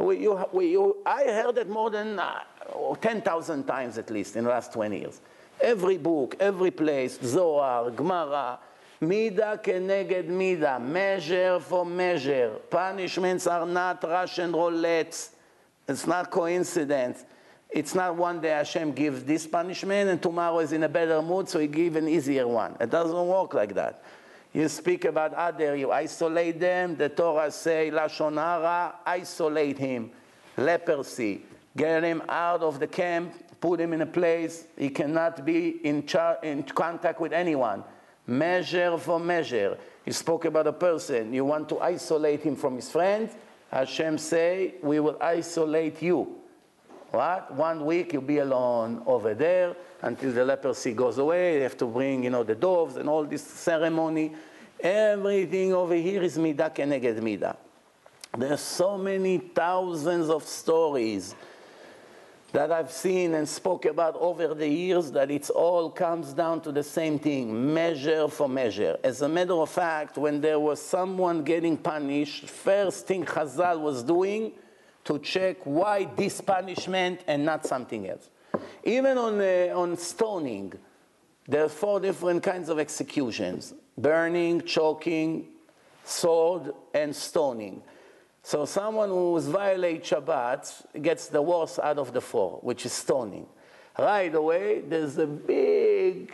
I heard it more than 10,000 times at least in the last 20 years. Every book, every place, Zohar, Gemara, midah keneged midah, measure for measure. Punishments are not Russian roulette. It's not coincidence. It's not one day Hashem gives this punishment and tomorrow is in a better mood, so he gives an easier one. It doesn't work like that. You speak about other, you isolate them. The Torah say, Lashon Hara, isolate him. Leprosy. Get him out of the camp, put him in a place. He cannot be in contact with anyone. Measure for measure. You spoke about a person. You want to isolate him from his friends. Hashem say, we will isolate you. What? 1 week you'll be alone over there until the leprosy goes away. You have to bring, the doves and all this ceremony. Everything over here is midah keneged midah. There are so many thousands of stories that I've seen and spoke about over the years that it all comes down to the same thing, measure for measure. As a matter of fact, when there was someone getting punished, first thing Chazal was doing to check why this punishment and not something else. Even on stoning, there are 4 different kinds of executions: burning, choking, sword, and stoning. So someone who violates Shabbat gets the worst out of the 4, which is stoning. Right away, there's a big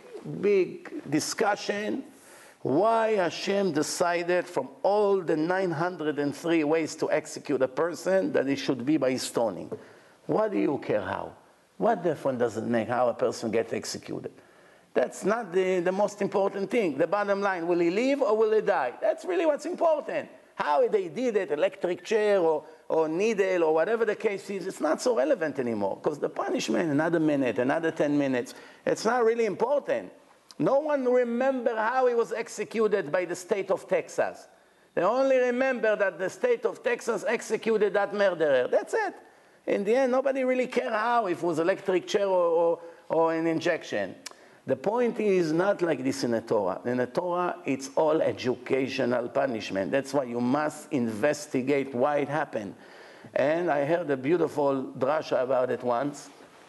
discussion why Hashem decided from all the 903 ways to execute a person that it should be by stoning. What do you care how? What difference does it make how a person gets executed? That's not the most important thing. The bottom line, will he live or will he die? That's really what's important. How they did it, electric chair or needle or whatever the case is, it's not so relevant anymore. Because the punishment, another minute, another 10 minutes, it's not really important. No one remember how he was executed by the state of Texas. They only remember that the state of Texas executed that murderer. That's it. In the end, nobody really cared how, if it was electric chair or an injection. The point is not like this in the Torah. In the Torah, it's all educational punishment. That's why you must investigate why it happened. And I heard a beautiful drasha about it once,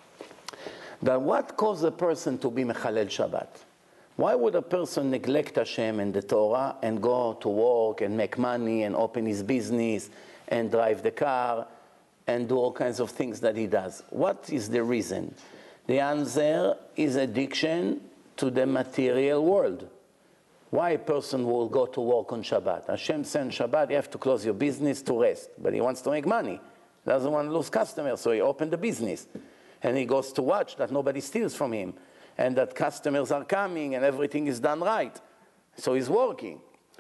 that what caused a person to be Mechalel Shabbat? Why would a person neglect Hashem and the Torah and go to work and make money and open his business and drive the car and do all kinds of things that he does? What is the reason? The answer is addiction to the material world. Why a person will go to work on Shabbat? Hashem said on Shabbat you have to close your business to rest, but he wants to make money. He doesn't want to lose customers, so he opened the business. And he goes to watch that nobody steals from him, and that customers are coming and everything is done right. So he's working.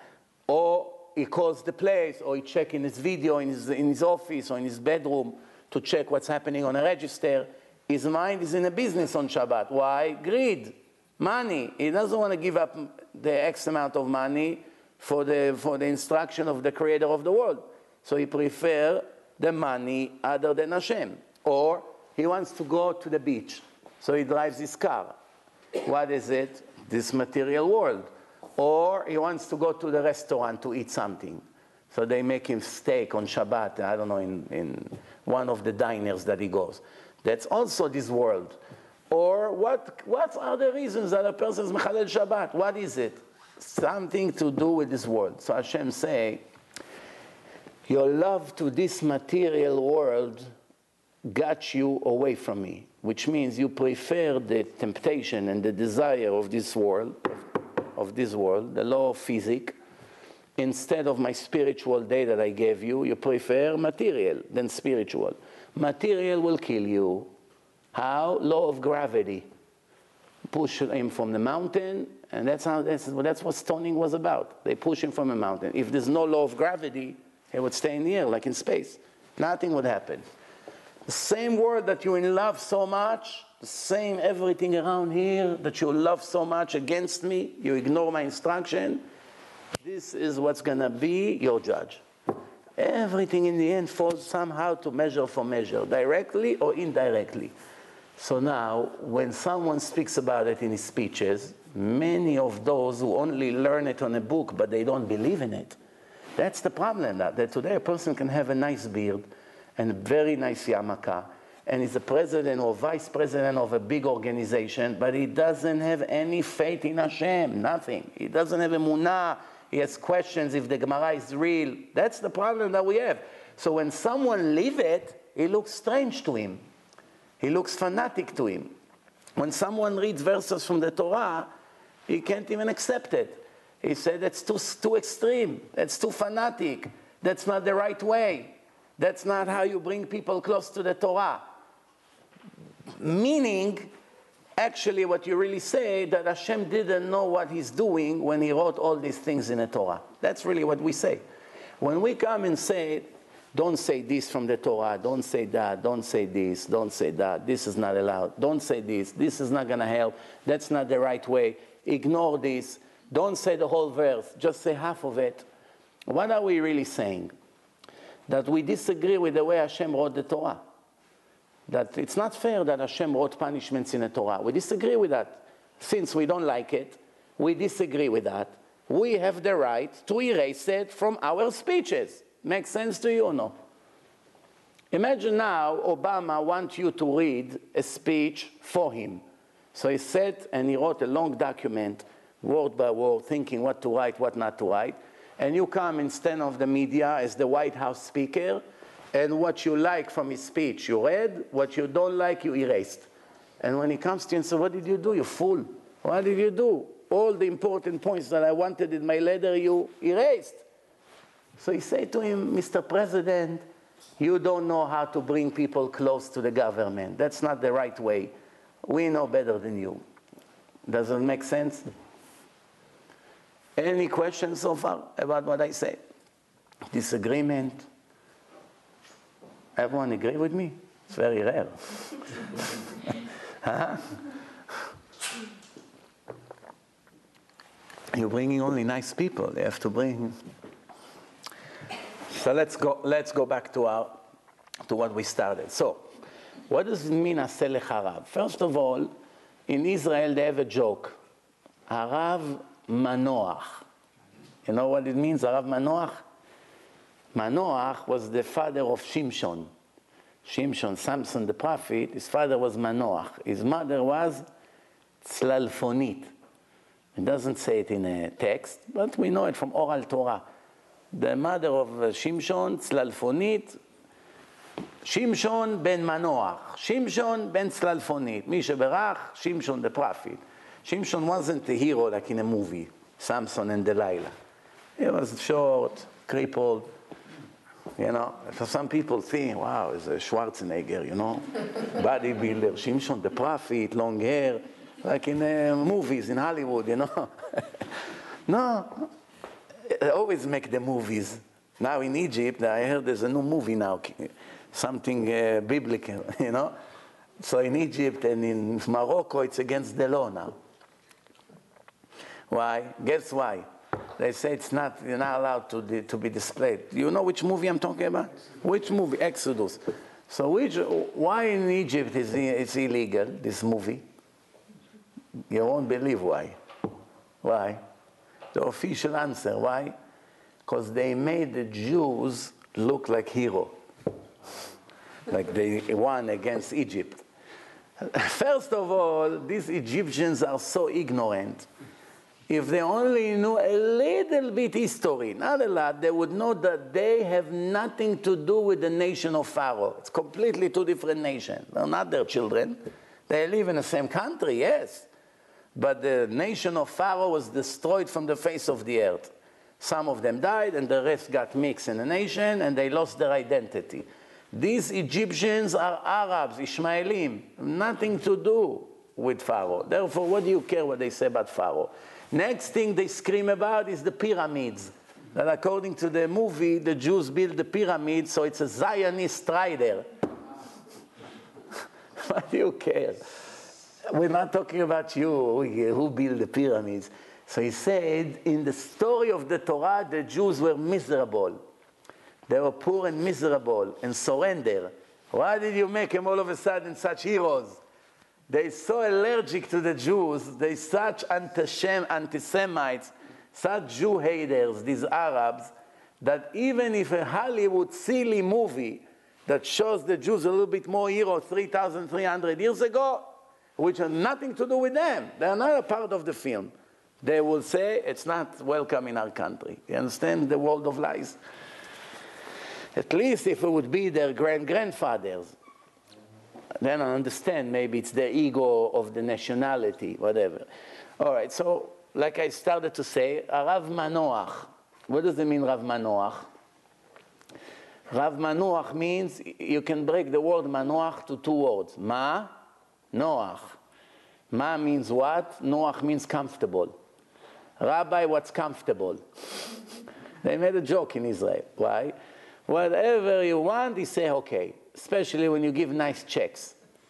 Or he calls the place, or he checks in his video in his office or in his bedroom to check what's happening on a register. His mind is in a business on Shabbat. Why? Greed, money. He doesn't want to give up the X amount of money for the instruction of the creator of the world. So he prefers the money other than Hashem. Or he wants to go to the beach. So he drives his car. What is it? This material world. Or he wants to go to the restaurant to eat something. So they make him steak on Shabbat, I don't know, in one of the diners that he goes. That's also this world. Or what are the reasons that a person is Mechalel Shabbat? What is it? Something to do with this world. So Hashem say, your love to this material world got you away from me, which means you prefer the temptation and the desire of this world, the law of physics, instead of my spiritual day that I gave you. You prefer material than spiritual. Material will kill you. How? Law of gravity. Push him from the mountain, and that's what stoning was about. They push him from a mountain. If there's no law of gravity, he would stay in the air, like in space. Nothing would happen. The same world that you're in love so much, the same everything around here that you love so much against me, you ignore my instruction, this is what's going to be your judge. Everything in the end falls somehow to measure for measure, directly or indirectly. So now, when someone speaks about it in his speeches, many of those who only learn it on a book, but they don't believe in it, that's the problem, that today a person can have a nice beard and a very nice yarmulke, and he's a president or vice president of a big organization, but he doesn't have any faith in Hashem, nothing. He doesn't have emunah. He has questions if the Gemara is real. That's the problem that we have. So when someone lives it, it looks strange to him. He looks fanatic to him. When someone reads verses from the Torah, he can't even accept it. He said, that's too extreme. That's too fanatic. That's not the right way. That's not how you bring people close to the Torah. Meaning, actually what you really say, that Hashem didn't know what he's doing when he wrote all these things in the Torah. That's really what we say. When we come and say, don't say this from the Torah, don't say that, don't say this, don't say that, this is not allowed, don't say this is not going to help, that's not the right way, ignore this, don't say the whole verse, just say half of it. What are we really saying? That we disagree with the way Hashem wrote the Torah. That it's not fair that Hashem wrote punishments in the Torah. We disagree with that. Since we don't like it, we disagree with that. We have the right to erase it from our speeches. Makes sense to you or no? Imagine now Obama wants you to read a speech for him. So he sat and he wrote a long document, word by word, thinking what to write, what not to write. And you come and stand on the media as the White House speaker, and what you like from his speech, you read. What you don't like, you erased. And when he comes to you and says, what did you do, you fool? What did you do? All the important points that I wanted in my letter, you erased. So he said to him, Mr. President, you don't know how to bring people close to the government. That's not the right way. We know better than you. Does it make sense? Any questions so far about what I said? Disagreement? Everyone agree with me? It's very rare. Huh? You're bringing only nice people. You have to bring. So let's go back to what we started. So, what does it mean, Aseh lecha Rav? First of all, in Israel they have a joke. Harav Manoach. You know what it means, Harav Manoach? Manoach was the father of Shimshon. Shimshon, Samson the prophet, his father was Manoach. His mother was Tzlalfonit. It doesn't say it in a text, but we know it from oral Torah. The mother of Shimshon, Tzlalfonit, Shimshon ben Manoach, Shimshon ben Tzlalfonit, Mi sheberach, Shimshon the prophet. Shimshon wasn't a hero like in a movie, Samson and Delilah. He was short, crippled. You know, for some people think, wow, it's a Schwarzenegger, you know, bodybuilder, Shimshon the prophet, long hair, like in movies in Hollywood, you know. No, they always make the movies. Now in Egypt, I heard there's a new movie now, something biblical, you know. So in Egypt and in Morocco, it's against the law now. Why? Guess why? They say it's not, you're not allowed to be displayed. You know which movie I'm talking about? Which movie? Exodus. So why in Egypt is it's illegal, this movie? You won't believe why. Why? The official answer, why? Because they made the Jews look like heroes. Like they won against Egypt. First of all, these Egyptians are so ignorant. If they only knew a little bit history, not a lot, they would know that they have nothing to do with the nation of Pharaoh. It's completely two different nations. They're not their children. They live in the same country, yes. But the nation of Pharaoh was destroyed from the face of the earth. Some of them died, and the rest got mixed in the nation, and they lost their identity. These Egyptians are Arabs, Ishmaelim, nothing to do with Pharaoh. Therefore, what do you care what they say about Pharaoh? Next thing they scream about is the pyramids. That according to the movie, the Jews built the pyramids, so it's a Zionist strider. What do you care? We're not talking about you, who built the pyramids. So he said, in the story of the Torah, the Jews were miserable. They were poor and miserable and surrender. Why did you make them all of a sudden such heroes? They're so allergic to the Jews. They're such anti-Semites, such Jew haters, these Arabs, that even if a Hollywood silly movie that shows the Jews a little bit more heroes 3,300 years ago, which has nothing to do with them, they're not a part of the film, they will say it's not welcome in our country. You understand the world of lies? At least if it would be their grandfathers, then I understand maybe it's the ego of the nationality, whatever. All right, so like I started to say, Rav Manoach. What does it mean, Rav Manoach? Rav Manoach means you can break the word Manoach to two words. Ma, Noach. Ma means what? Noach means comfortable. Rabbi, what's comfortable? They made a joke in Israel. Why? Whatever you want, they say okay. Especially when you give nice checks.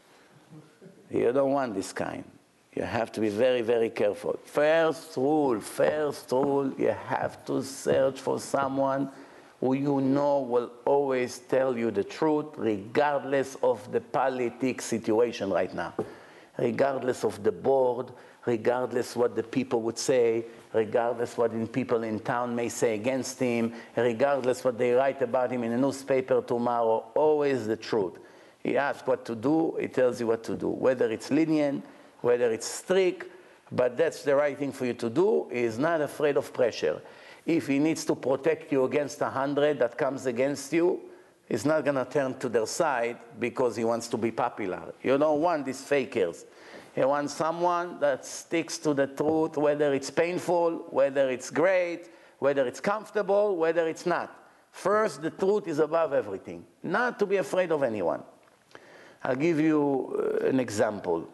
You don't want this kind. You have to be very, very careful. First rule, you have to search for someone who you know will always tell you the truth, regardless of the politics situation right now. Regardless of the board, regardless what the people would say, regardless what the people in town may say against him, regardless what they write about him in a newspaper tomorrow, always the truth. He asks what to do, he tells you what to do. Whether it's lenient, whether it's strict, but that's the right thing for you to do. He is not afraid of pressure. If he needs to protect you against 100 that comes against you, he's not going to turn to their side because he wants to be popular. You don't want these fakers. You want someone that sticks to the truth, whether it's painful, whether it's great, whether it's comfortable, whether it's not. First, the truth is above everything. Not to be afraid of anyone. I'll give you an example.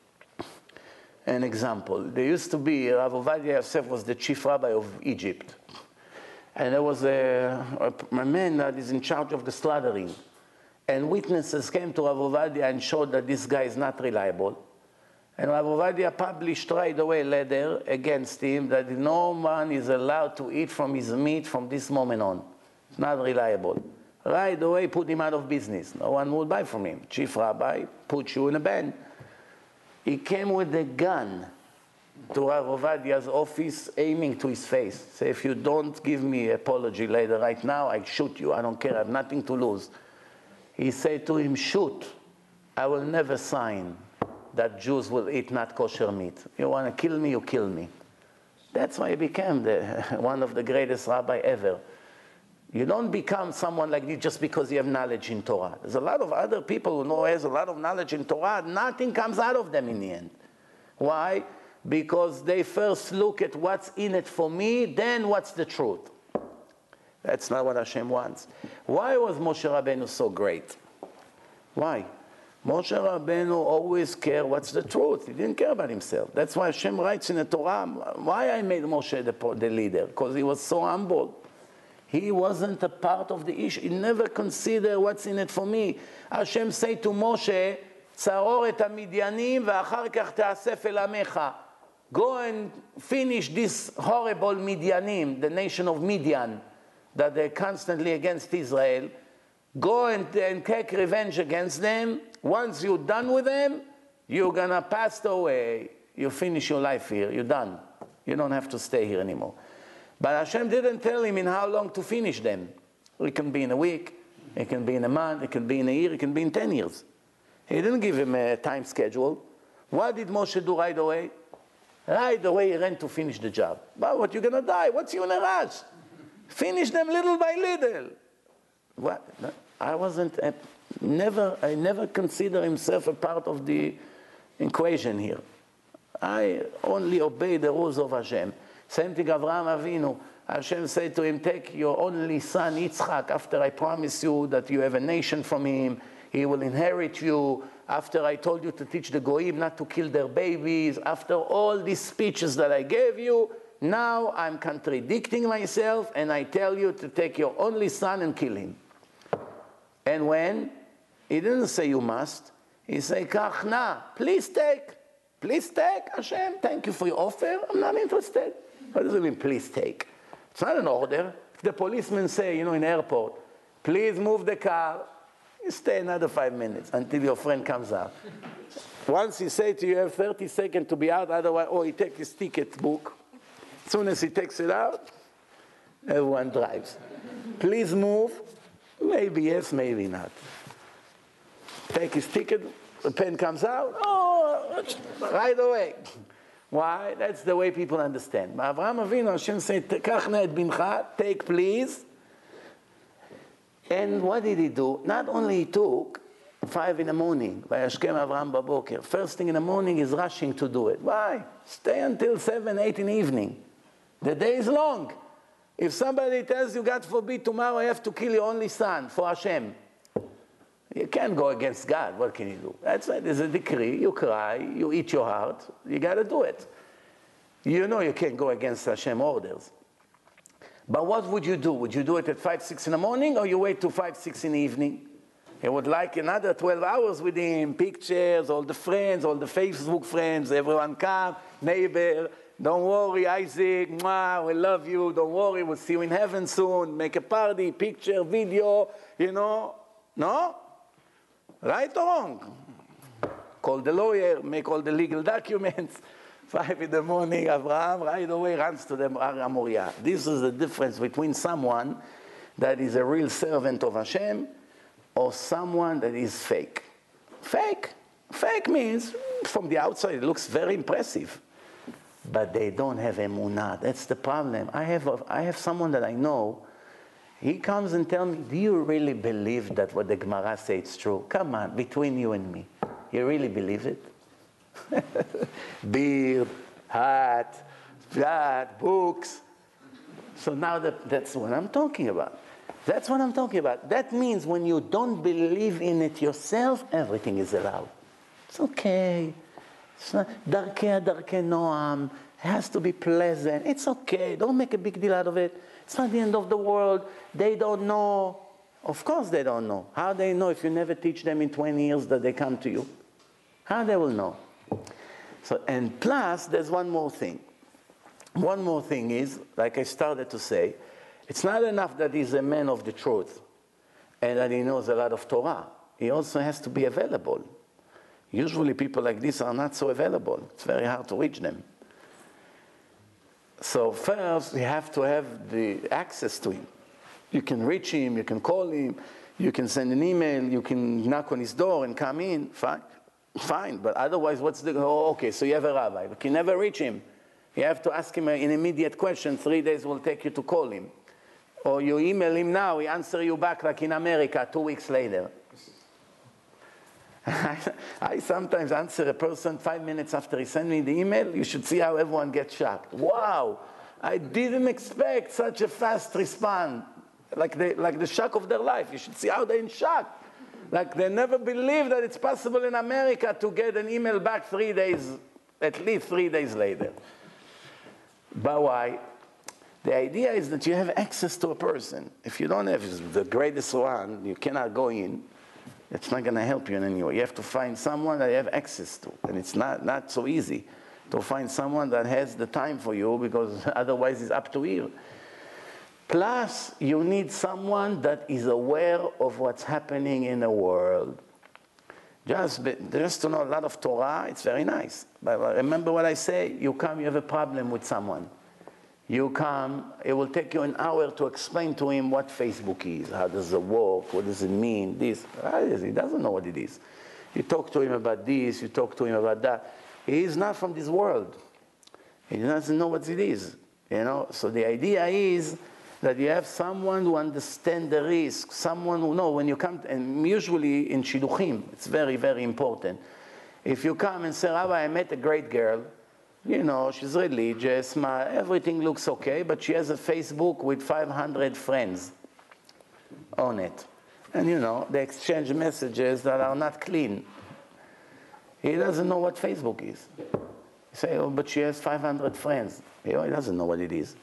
There used to be, Rav Ovadia Yosef was the chief rabbi of Egypt. And there was a man that is in charge of the slaughtering. And witnesses came to Rav Ovadia and showed that this guy is not reliable. And Rav Ovadia published right away a letter against him that no one is allowed to eat from his meat from this moment on. It's not reliable. Right away put him out of business. No one would buy from him. Chief rabbi put you in a ban. He came with a gun to Rav Ovadia's office, aiming to his face. Say, if you don't give me an apology later right now, I shoot you. I don't care. I have nothing to lose. He said to him, shoot. I will never sign that Jews will eat not kosher meat. You want to kill me, you kill me. That's why he became one of the greatest rabbi ever. You don't become someone like this just because you have knowledge in Torah. There's a lot of other people who has a lot of knowledge in Torah. Nothing comes out of them in the end. Why? Because they first look at what's in it for me, then what's the truth. That's not what Hashem wants. Why was Moshe Rabbeinu so great? Why? Moshe Rabbeinu always cared what's the truth. He didn't care about himself. That's why Hashem writes in the Torah, why I made Moshe the leader? Because he was so humble. He wasn't a part of the issue. He never considered what's in it for me. Hashem said to Moshe, צרור את המדיינים ואחר כך תאסף אל עמך. Go and finish this horrible Midianim, the nation of Midian, that they're constantly against Israel. Go and take revenge against them. Once you're done with them, you're going to pass away. You finish your life here. You're done. You don't have to stay here anymore. But Hashem didn't tell him in how long to finish them. It can be in a week. It can be in a month. It can be in a year. It can be in 10 years. He didn't give him a time schedule. What did Moshe do right away? Right away he ran to finish the job. But what, you're going to die? What's you in a rush? Finish them little by little. What? I never consider himself a part of the equation here. I only obey the rules of Hashem. Same thing Avraham Avinu. Hashem said to him, take your only son Yitzchak after I promise you that you have a nation from him. He will inherit you. After I told you to teach the Goyim not to kill their babies. After all these speeches that I gave you, now I'm contradicting myself and I tell you to take your only son and kill him. And when? He didn't say you must. He said, Kach na, please take. Please take, Hashem. Thank you for your offer. I'm not interested. What does it mean, please take? It's not an order. If the policemen say, in the airport, please move the car, you stay another 5 minutes until your friend comes out. Once he says to you, you have 30 seconds to be out, otherwise, he takes his ticket book. As soon as he takes it out, everyone drives. Please move. Maybe yes, maybe not. Take his ticket, the pen comes out, right away. Why? That's the way people understand. Avraham Avinu, Hashem said, Kach na et bincha, take please. And what did he do? Not only he took 5 in the morning, Vayashkem Avraham baboker. First thing in the morning is rushing to do it. Why? Stay until 7, 8 in the evening. The day is long. If somebody tells you, God forbid, tomorrow I have to kill your only son for Hashem, you can't go against God. What can you do? That's right. There's a decree. You cry. You eat your heart. You got to do it. You know you can't go against Hashem orders. But what would you do? Would you do it at 5, 6 in the morning, or you wait till 5, 6 in the evening? He would like another 12 hours with him, pictures, all the friends, all the Facebook friends, everyone come, neighbor, don't worry, Isaac, mwah, we love you, don't worry, we'll see you in heaven soon, make a party, picture, video, No? Right or wrong? Call the lawyer, make all the legal documents. 5 in the morning, Abraham right away runs to the Har Moriah. This is the difference between someone that is a real servant of Hashem or someone that is fake. Fake. Fake means, from the outside, it looks very impressive. But they don't have emunah. That's the problem. I have someone that I know. He comes and tells me, do you really believe that what the Gemara says is true? Come on, between you and me. You really believe it? Beard, hat, flat, books. So now that's what I'm talking about. That's what I'm talking about. That means when you don't believe in it yourself, everything is allowed. It's okay. It's not darkei noam. It has to be pleasant. It's okay. Don't make a big deal out of it. It's not the end of the world. They don't know. Of course they don't know. How they know if you never teach them in 20 years that they come to you? How they will know? So, and plus, there's one more thing. One more thing is, like I started to say, it's not enough that he's a man of the truth and that he knows a lot of Torah. He also has to be available. Usually people like this are not so available. It's very hard to reach them. So first, you have to have the access to him. You can reach him, you can call him, you can send an email, you can knock on his door and come in, fine. But otherwise, okay, so you have a rabbi, but you can never reach him. You have to ask him an immediate question. 3 days will take you to call him. Or you email him now, he answers you back like in America 2 weeks later. I sometimes answer a person 5 minutes after he sent me the email. You should see how everyone gets shocked. Wow, I didn't expect such a fast response. Like the shock of their life. You should see how they're in shock. Like they never believed that it's possible in America to get an email back 3 days, at least 3 days later. But why? The idea is that you have access to a person. If you don't have the greatest one, you cannot go in. It's not going to help you in any way. You have to find someone that you have access to. And it's not so easy to find someone that has the time for you, because otherwise it's up to you. Plus, you need someone that is aware of what's happening in the world. Just to know a lot of Torah, it's very nice. But remember what I say, you come, you have a problem with someone. You come, it will take you an hour to explain to him what Facebook is, how does it work, what does it mean, this. He doesn't know what it is. You talk to him about this, you talk to him about that. He is not from this world. He doesn't know what it is. You know? So the idea is that you have someone who understands the risk, someone who knows when you come, and usually in Shidduchim, it's very, very important. If you come and say, Rabbi, I met a great girl, you know, she's religious, everything looks okay, but she has a Facebook with 500 friends on it. And you know, they exchange messages that are not clean. He doesn't know what Facebook is. You say, oh, but she has 500 friends. You know, he doesn't know what it is.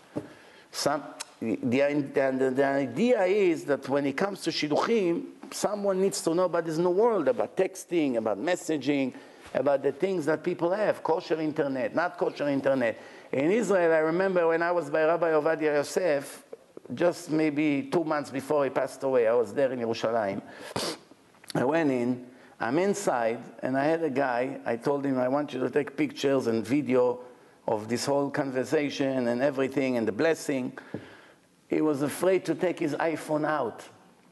The idea is that when it comes to Shidduchim, someone needs to know about this new world, about texting, about messaging, about the things that people have, kosher internet, not kosher internet. In Israel, I remember when I was by Rabbi Ovadia Yosef, just maybe 2 months before he passed away, I was there in Yerushalayim. I went in, I'm inside, and I had a guy, I told him, I want you to take pictures and video of this whole conversation and everything and the blessing. He was afraid to take his iPhone out.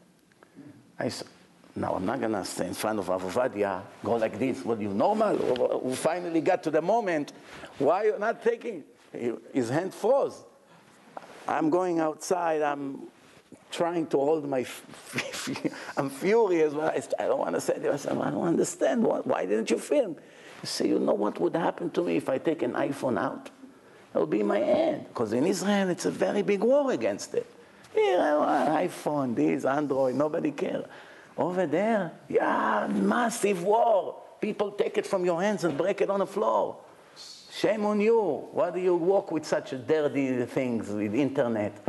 I said, no, I'm not going to stay in front of Rav Ovadia, go like this. What, you normal? We finally got to the moment. Why are you not taking? His hand froze. I'm going outside. I'm trying to hold my, I'm furious. I don't want to say this. I don't understand. Why didn't you film? You say, you know what would happen to me if I take an iPhone out? It will be my end. Because in Israel, it's a very big war against it. Here, iPhone, this, Android, nobody cares. Over there, yeah, massive war. People take it from your hands and break it on the floor. Shame on you. Why do you walk with such dirty things with internet?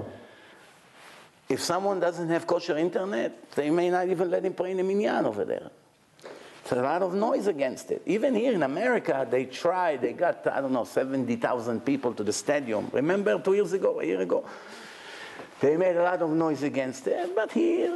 If someone doesn't have kosher internet, they may not even let him pray in a minyan over there. It's a lot of noise against it. Even here in America, they tried. They got, 70,000 people to the stadium. Remember 2 years ago, a year ago? They made a lot of noise against it, but here,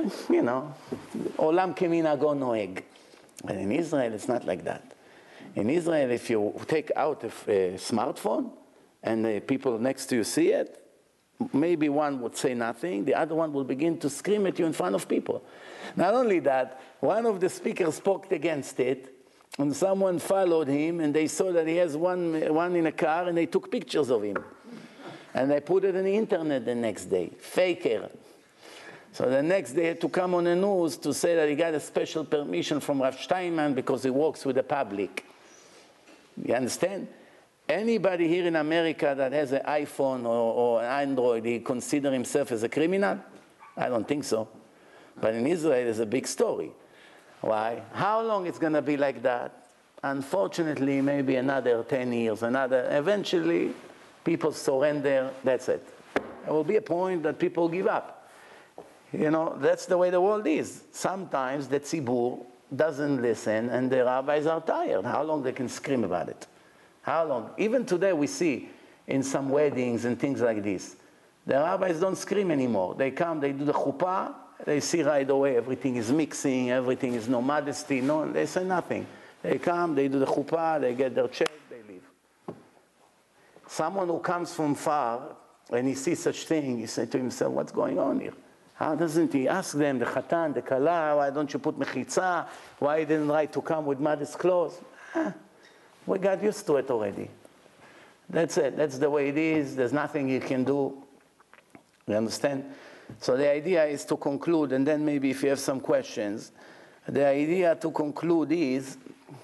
olam keminago noeg. And in Israel, it's not like that. In Israel, if you take out a smartphone and the people next to you see it, maybe one would say nothing, the other one will begin to scream at you in front of people. Not only that, one of the speakers spoke against it, and someone followed him, and they saw that he has one in a car, and they took pictures of him. And they put it on the internet the next day. Faker. So the next day he had to come on the news to say that he got a special permission from Rav Steinman because he works with the public. You understand? Anybody here in America that has an iPhone or an Android, he consider himself as a criminal? I don't think so. But in Israel, it's a big story. Why? How long it's going to be like that? Unfortunately, maybe another 10 years, eventually, people surrender, that's it. There will be a point that people give up. That's the way the world is. Sometimes the tzibur doesn't listen and the rabbis are tired. How long they can scream about it? How long? Even today we see in some weddings and things like this, the rabbis don't scream anymore. They come, they do the chuppah, they see right away everything is mixing, everything is no modesty, they say nothing. They come, they do the chuppah, they get their check, they leave. Someone who comes from far and he sees such thing, he says to himself, what's going on here? How doesn't he ask them, the chatan, the kala, why don't you put mechitza? Why he didn't like to come with modest clothes? We got used to it already. That's it. That's the way it is. There's nothing you can do. You understand? So the idea is to conclude, and then maybe if you have some questions, the idea to conclude is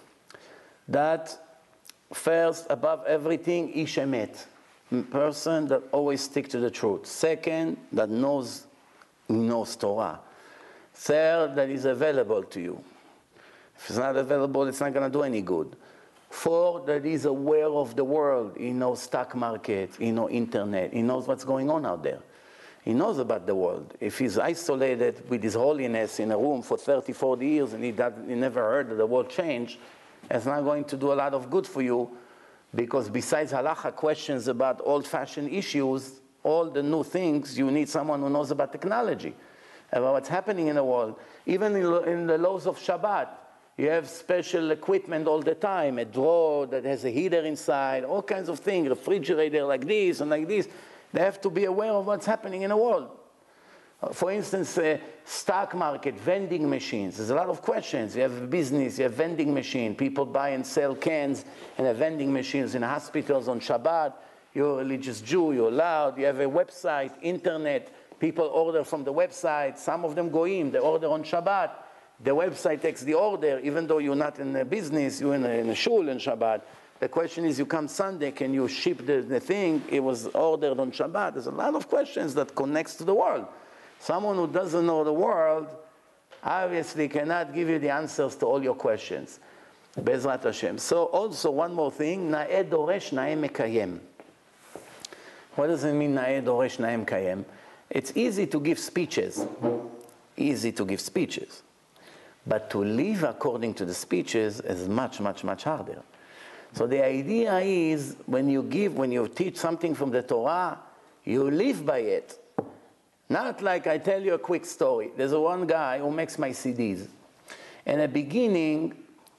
that first, above everything, ish emet, person that always stick to the truth. Second, that knows Torah. Third, that is available to you. If it's not available, it's not going to do any good. Fourth, that is aware of the world. He knows stock market, he knows internet, he knows what's going on out there. He knows about the world. If he's isolated with his holiness in a room for 30, 40 years and he never heard that the world changed, it's not going to do a lot of good for you, because besides halacha questions about old-fashioned issues, all the new things, you need someone who knows about technology, about what's happening in the world. Even in the laws of Shabbat, you have special equipment all the time, a drawer that has a heater inside, all kinds of things, refrigerator like this and like this. They have to be aware of what's happening in the world. For instance, stock market, vending machines. There's a lot of questions. You have a business, you have vending machine. People buy and sell cans and have vending machines in hospitals on Shabbat. You're a religious Jew, you're allowed. You have a website, internet. People order from the website. Some of them goyim, they order on Shabbat. The website takes the order, even though you're not in a business, you're in a shul in Shabbat. The question is, you come Sunday, can you ship the thing? It was ordered on Shabbat. There's a lot of questions that connects to the world. Someone who doesn't know the world obviously cannot give you the answers to all your questions. Bezrat Hashem. So also one more thing, Na'eh doresh, na'eh mekayem. What does it mean, Na'eh doresh, na'eh mekayem? It's easy to give speeches. Easy to give speeches. But to live according to the speeches is much, much, much harder. So the idea is, when you teach something from the Torah, you live by it. Not like I tell you a quick story. There's one guy who makes my CDs. In the beginning,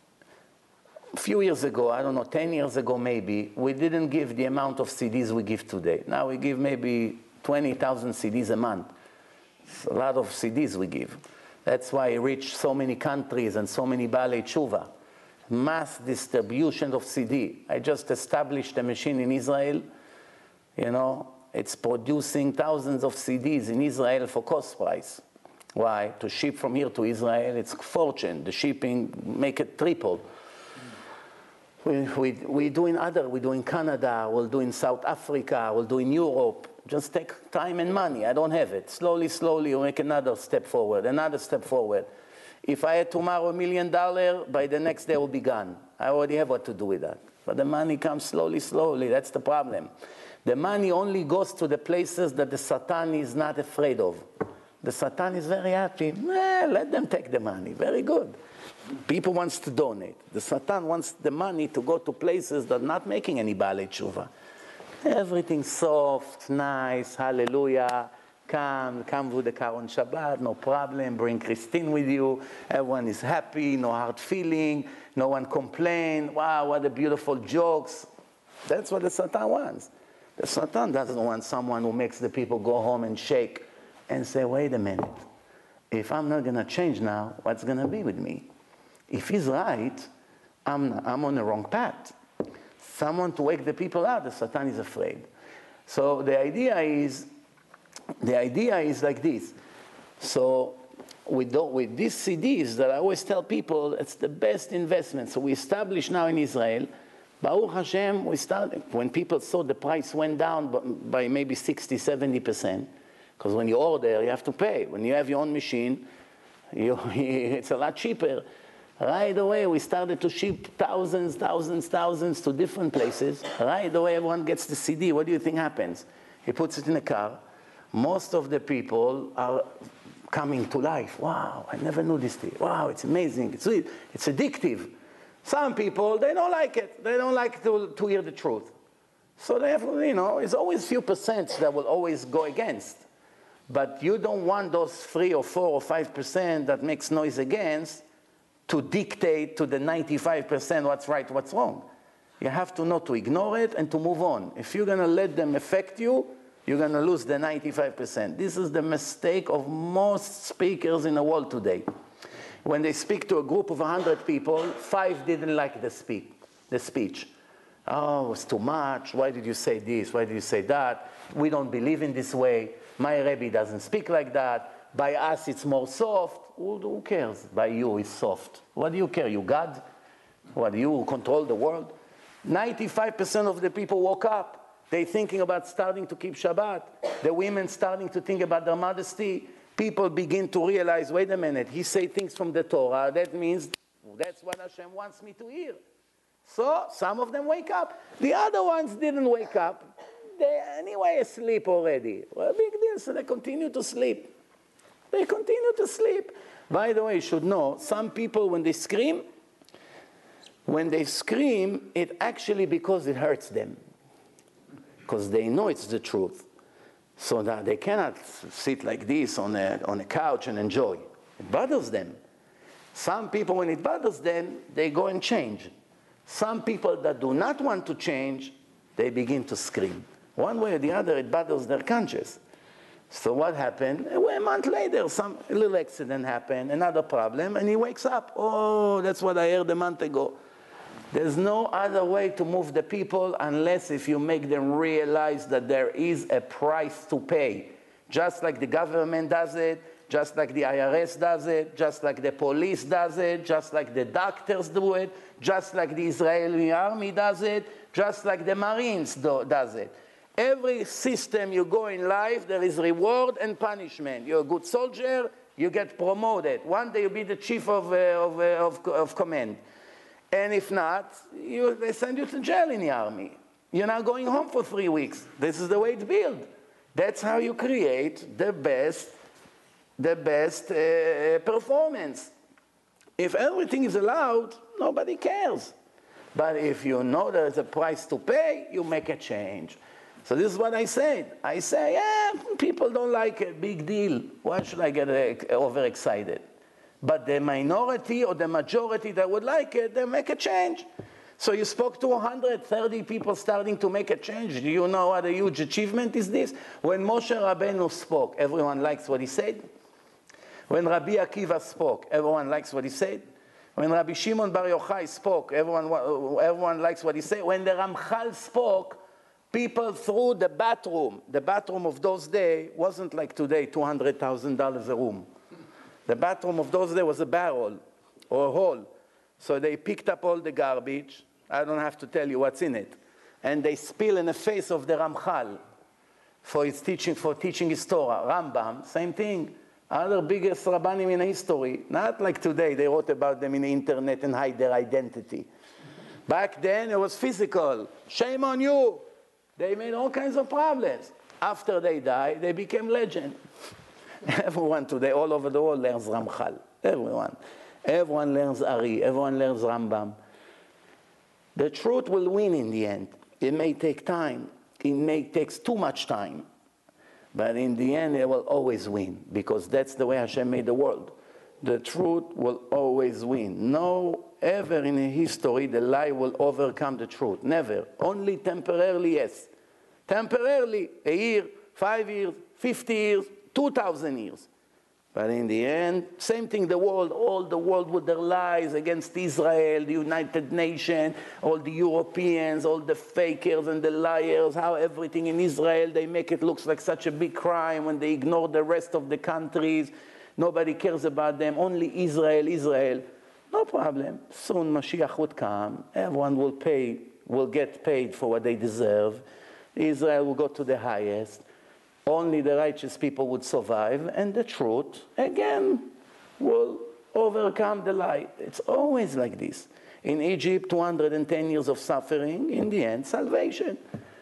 a few years ago, I don't know, 10 years ago maybe, we didn't give the amount of CDs we give today. Now we give maybe 20,000 CDs a month. It's a lot of CDs we give. That's why it reached so many countries and so many Baalei Tshuva. Mass distribution of CD. I just established a machine in Israel. You know, it's producing thousands of CDs in Israel for cost price. Why? To ship from here to Israel, it's a fortune. The shipping make it triple. We do in Canada, we'll do in South Africa, we'll do in Europe. Just take time and money. I don't have it. Slowly, slowly, we'll make another step forward, another step forward. If I had tomorrow $1 million, by the next day it will be gone. I already have what to do with that. But the money comes slowly, slowly. That's the problem. The money only goes to the places that the Satan is not afraid of. The Satan is very happy. Let them take the money. Very good. People wants to donate. The Satan wants the money to go to places that are not making any Baalei Tshuva. Everything soft, nice, hallelujah. Come with the car on Shabbat, no problem. Bring Christine with you. Everyone is happy, no hard feeling. No one complain. Wow, what a beautiful jokes. That's what the Satan wants. The Satan doesn't want someone who makes the people go home and shake and say, wait a minute. If I'm not going to change now, what's going to be with me? If he's right, I'm on the wrong path. Someone to wake the people up, the Satan is afraid. So the idea is like this. So with these CDs that I always tell people, it's the best investment. So we established now in Israel, Baruch Hashem, we started, when people saw the price went down by maybe 60, 70%, because when you order, you have to pay. When you have your own machine, it's a lot cheaper. Right away, we started to ship thousands to different places. Right away, everyone gets the CD. What do you think happens? He puts it in a car. Most of the people are coming to life. Wow, I never knew this thing. Wow, it's amazing. It's addictive. Some people, they don't like it. They don't like to hear the truth. So they have, it's always few percent that will always go against. But you don't want those 3 or 4 or 5% that makes noise against to dictate to the 95% what's right, what's wrong. You have to know to ignore it and to move on. If you're going to let them affect you, you're going to lose the 95%. This is the mistake of most speakers in the world today. When they speak to a group of 100 people, 5 didn't like the speech. Oh, it was too much. Why did you say this? Why did you say that? We don't believe in this way. My Rebbe doesn't speak like that. By us, it's more soft. Who cares? By you, it's soft. What do you care? You God? What, you control the world? 95% of the people woke up. They're thinking about starting to keep Shabbat. The women starting to think about their modesty. People begin to realize, wait a minute, he say things from the Torah. That means that's what Hashem wants me to hear. So some of them wake up. The other ones didn't wake up. They anyway asleep already. Well, big deal. pills, and they continue to sleep. They continue to sleep. By the way, you should know, some people, when they scream, it actually because it hurts them. Because they know it's the truth. So that they cannot sit like this on a couch and enjoy. It bothers them. Some people, when it bothers them, they go and change. Some people that do not want to change, they begin to scream. One way or the other, it bothers their conscience. So what happened? A month later, a little accident happened, another problem, and he wakes up. Oh, that's what I heard a month ago. There's no other way to move the people unless if you make them realize that there is a price to pay. Just like the government does it, just like the IRS does it, just like the police does it, just like the doctors do it, just like the Israeli army does it, just like the Marines does it. Every system you go in life, there is reward and punishment. You're a good soldier, you get promoted. One day you'll be the chief of command. And if not, they send you to jail in the army. You're not going home for 3 weeks. This is the way it's built. That's how you create the best performance. If everything is allowed, nobody cares. But if you know there's a price to pay, you make a change. So this is what I said. I say, people don't like it, big deal. Why should I get overexcited? But the minority or the majority that would like it, they make a change. So you spoke to 130 people starting to make a change. Do you know what a huge achievement is this? When Moshe Rabbeinu spoke, everyone likes what he said. When Rabbi Akiva spoke, everyone likes what he said. When Rabbi Shimon Bar Yochai spoke, everyone likes what he said. When the Ramchal spoke, people threw the bathroom. The bathroom of those days wasn't like today, $200,000 a room. The bathroom of those days was a barrel or a hole. So they picked up all the garbage. I don't have to tell you what's in it. And they spill in the face of the Ramchal for teaching his Torah. Rambam, same thing. Other biggest Rabbanim in history. Not like today, they wrote about them in the internet and hide their identity. Back then, it was physical. Shame on you. They made all kinds of problems. After they died, they became legend. Everyone today, all over the world, learns Ramchal. Everyone. Everyone learns Ari. Everyone learns Rambam. The truth will win in the end. It may take time. It may take too much time. But in the end, it will always win. Because that's the way Hashem made the world. The truth will always win. No ever in history the lie will overcome the truth. Never. Only temporarily, yes. Temporarily, a year, 5 years, 50 years, 2,000 years. But in the end, same thing, the world, all the world with their lies against Israel, the United Nations, all the Europeans, all the fakers and the liars, how everything in Israel, they make it look like such a big crime when they ignore the rest of the countries. Nobody cares about them, only Israel, Israel. No problem. Soon Mashiach would come. Everyone will get paid for what they deserve. Israel will go to the highest. Only the righteous people would survive, and the truth, again, will overcome the lie. It's always like this. In Egypt, 210 years of suffering, in the end, salvation.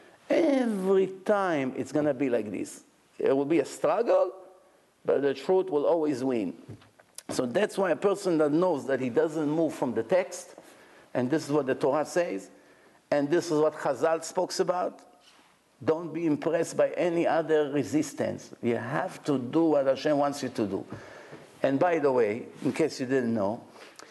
Every time it's going to be like this. It will be a struggle, but the truth will always win. So that's why a person that knows that he doesn't move from the text, and this is what the Torah says, and this is what Chazal spoke about, don't be impressed by any other resistance. You have to do what Hashem wants you to do. And by the way, in case you didn't know,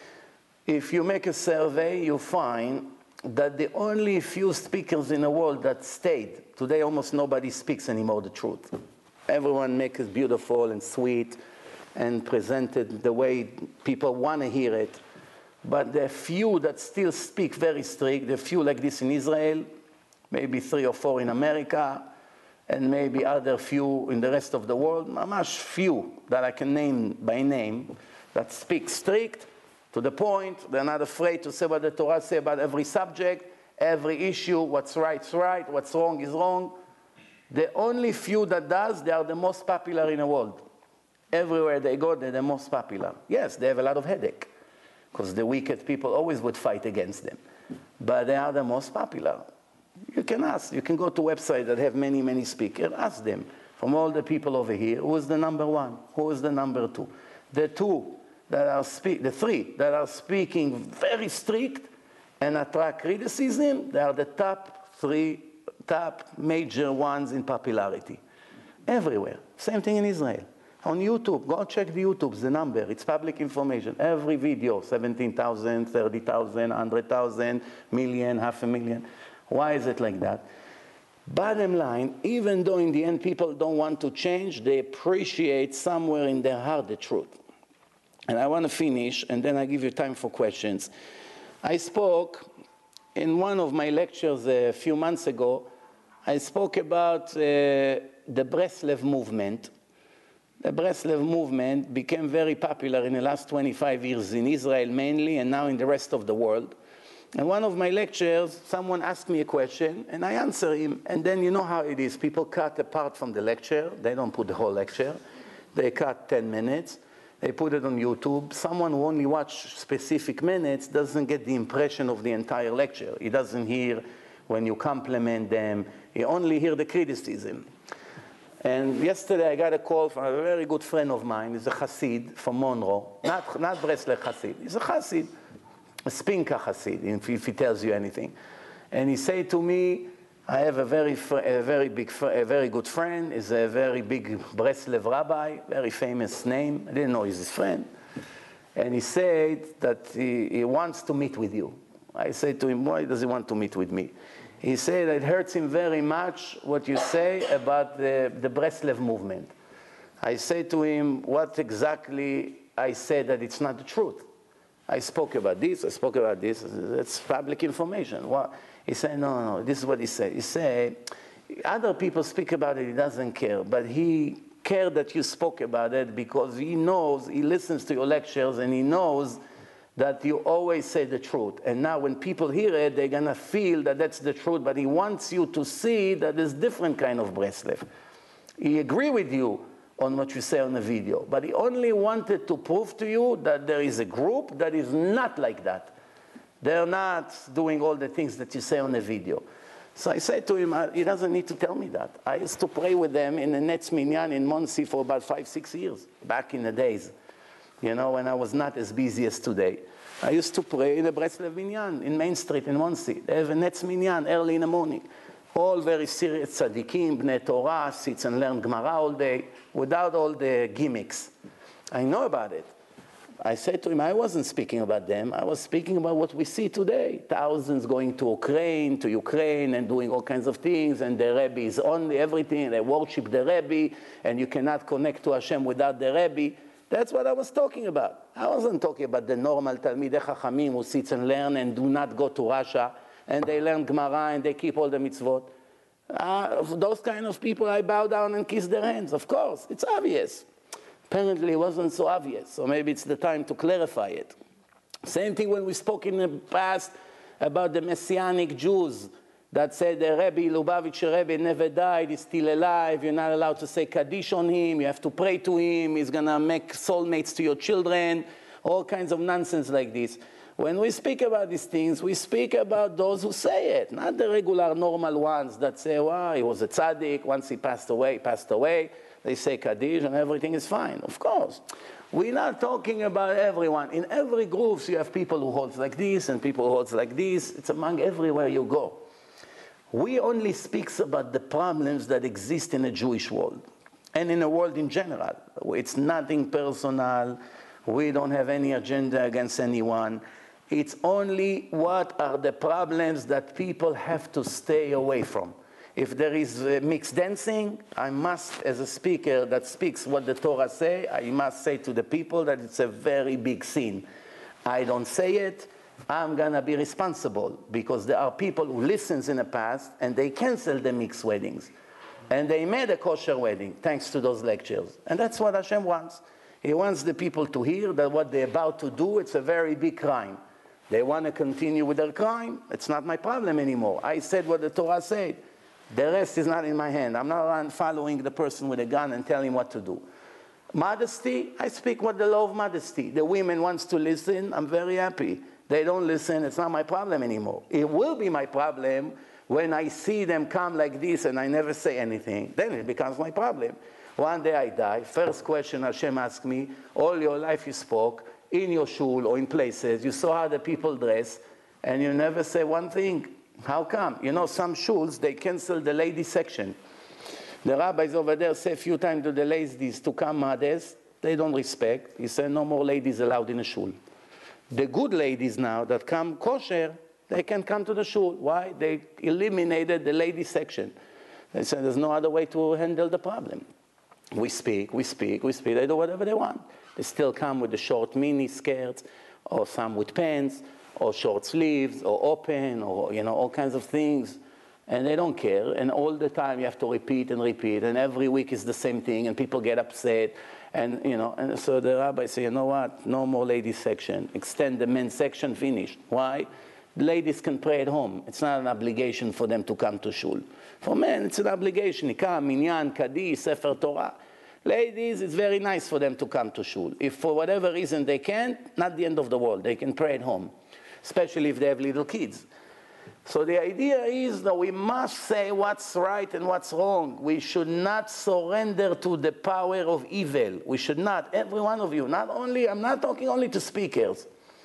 if you make a survey, you find that the only few speakers in the world that stayed, today almost nobody speaks anymore the truth. Everyone makes it beautiful and sweet and presented the way people want to hear it. But the few that still speak very strict, the few like this in Israel, maybe 3 or 4 in America, and maybe other few in the rest of the world, mamash few that I can name by name, that speak strict, to the point. They're not afraid to say what the Torah says about every subject, every issue, what's right is right, what's wrong is wrong. The only few that does, they are the most popular in the world. Everywhere they go, they're the most popular. Yes, they have a lot of headache, because the wicked people always would fight against them. But they are the most popular. You can ask. You can go to websites that have many, many speakers. Ask them. from all the people over here, who is the number one? Who is the number two? The three that are speaking very strict and attract criticism, they are the top major ones in popularity. Everywhere. Same thing in Israel. On YouTube, go check the YouTube, the number, it's public information. Every video, 17,000, 30,000, 100,000, million, 500,000. Why is it like that? Bottom line, even though in the end people don't want to change, they appreciate somewhere in their heart the truth. And I want to finish, and then I give you time for questions. I spoke in one of my lectures a few months ago, I spoke about the Breslev movement. The Breslev movement became very popular in the last 25 years in Israel mainly, and now in the rest of the world. In one of my lectures, someone asked me a question, and I answer him, and then you know how it is. People cut a part from the lecture. They don't put the whole lecture. They cut 10 minutes. They put it on YouTube. Someone who only watches specific minutes doesn't get the impression of the entire lecture. He doesn't hear when you compliment them. He only hears the criticism. And yesterday I got a call from a very good friend of mine. He's a Hasid from Monroe. Not Breslev Hasid. He's a Hasid. A Spinka Hasid, if he tells you anything. And he said to me, I have a very good friend. He's a very big Breslev rabbi, very famous name. I didn't know he's his friend. And he said that he wants to meet with you. I said to him, why does he want to meet with me? He said it hurts him very much what you say about the Breslev movement. I said to him, what exactly I said that it's not the truth? I spoke about this, I spoke about this. It's public information. Well, he said, no, this is what he said. He said, other people speak about it, he doesn't care. But he cared that you spoke about it because he knows, he listens to your lectures, and he knows that you always say the truth. And now when people hear it, they're going to feel that that's the truth. But he wants you to see that there's different kind of Breslev. He agree with you on what you say on the video. But he only wanted to prove to you that there is a group that is not like that. They're not doing all the things that you say on the video. So I said to him, he doesn't need to tell me that. I used to pray with them in the Netz Minyan in Monsey for about 5-6 years, back in the days, you know, when I was not as busy as today. I used to pray in the Breslev Minyan in Main Street in Monsey. They have a Netz Minyan early in the morning. All very serious tzaddikim, bnei Torah, sits and learn Gemara all day, without all the gimmicks. I know about it. I said to him, I wasn't speaking about them. I was speaking about what we see today. Thousands going to Ukraine, and doing all kinds of things, and the Rebbe is only everything. They worship the Rebbe, and you cannot connect to Hashem without the Rebbe. That's what I was talking about. I wasn't talking about the normal Talmidei Chachamim who sits and learn and do not go to Russia, and they learn Gemara and they keep all the mitzvot. Those kind of people, I bow down and kiss their hands. Of course, it's obvious. Apparently, it wasn't so obvious, so maybe it's the time to clarify it. Same thing when we spoke in the past about the Messianic Jews that said the Rebbe, Lubavitcher Rebbe, never died, he's still alive, you're not allowed to say Kaddish on him, you have to pray to him, he's going to make soulmates to your children, all kinds of nonsense like this. When we speak about these things, we speak about those who say it, not the regular normal ones that say, well, he was a tzaddik, once he passed away, they say Kaddish and everything is fine. Of course. We're not talking about everyone. In every group, you have people who hold like this and people who hold like this. It's among everywhere you go. We only speak about the problems that exist in the Jewish world and in the world in general. It's nothing personal. We don't have any agenda against anyone. It's only what are the problems that people have to stay away from. If there is mixed dancing, I must, as a speaker that speaks what the Torah say, I must say to the people that it's a very big sin. I don't say it, I'm going to be responsible because there are people who listened in the past and they canceled the mixed weddings. And they made a kosher wedding thanks to those lectures. And that's what Hashem wants. He wants the people to hear that what they're about to do, it's a very big crime. They want to continue with their crime. It's not my problem anymore. I said what the Torah said. The rest is not in my hand. I'm not following the person with a gun and telling him what to do. Modesty, I speak what the law of modesty. The women wants to listen, I'm very happy. They don't listen, it's not my problem anymore. It will be my problem When I see them come like this and I never say anything, then it becomes my problem. One day I die, first question Hashem asked me, all your life you spoke, in your shul or in places, you saw how the people dress, and you never say one thing. How come? You know, some shuls, they cancel the ladies section. The rabbis over there say a few times to the ladies to come modest, they don't respect. He said no more ladies allowed in a shul. The good ladies now that come kosher, they can come to the shul. Why? They eliminated the ladies section. They said there's no other way to handle the problem. We speak. They do whatever they want. They still come with the short mini skirts, or some with pants, or short sleeves, or open, or all kinds of things. And they don't care. And all the time you have to repeat. And every week is the same thing. And people get upset. And and so the rabbi say, you know what? No more ladies section. Extend the men's section. Finished. Why? The ladies can pray at home. It's not an obligation for them to come to shul. For men, it's an obligation. Ikam, minyan, kaddish, sefer Torah. Ladies, it's very nice for them to come to shul. If for whatever reason they can't, not the end of the world. They can pray at home, especially if they have little kids. So the idea is that we must say what's right and what's wrong. We should not surrender to the power of evil. We should not. Every one of you. I'm not talking only to speakers.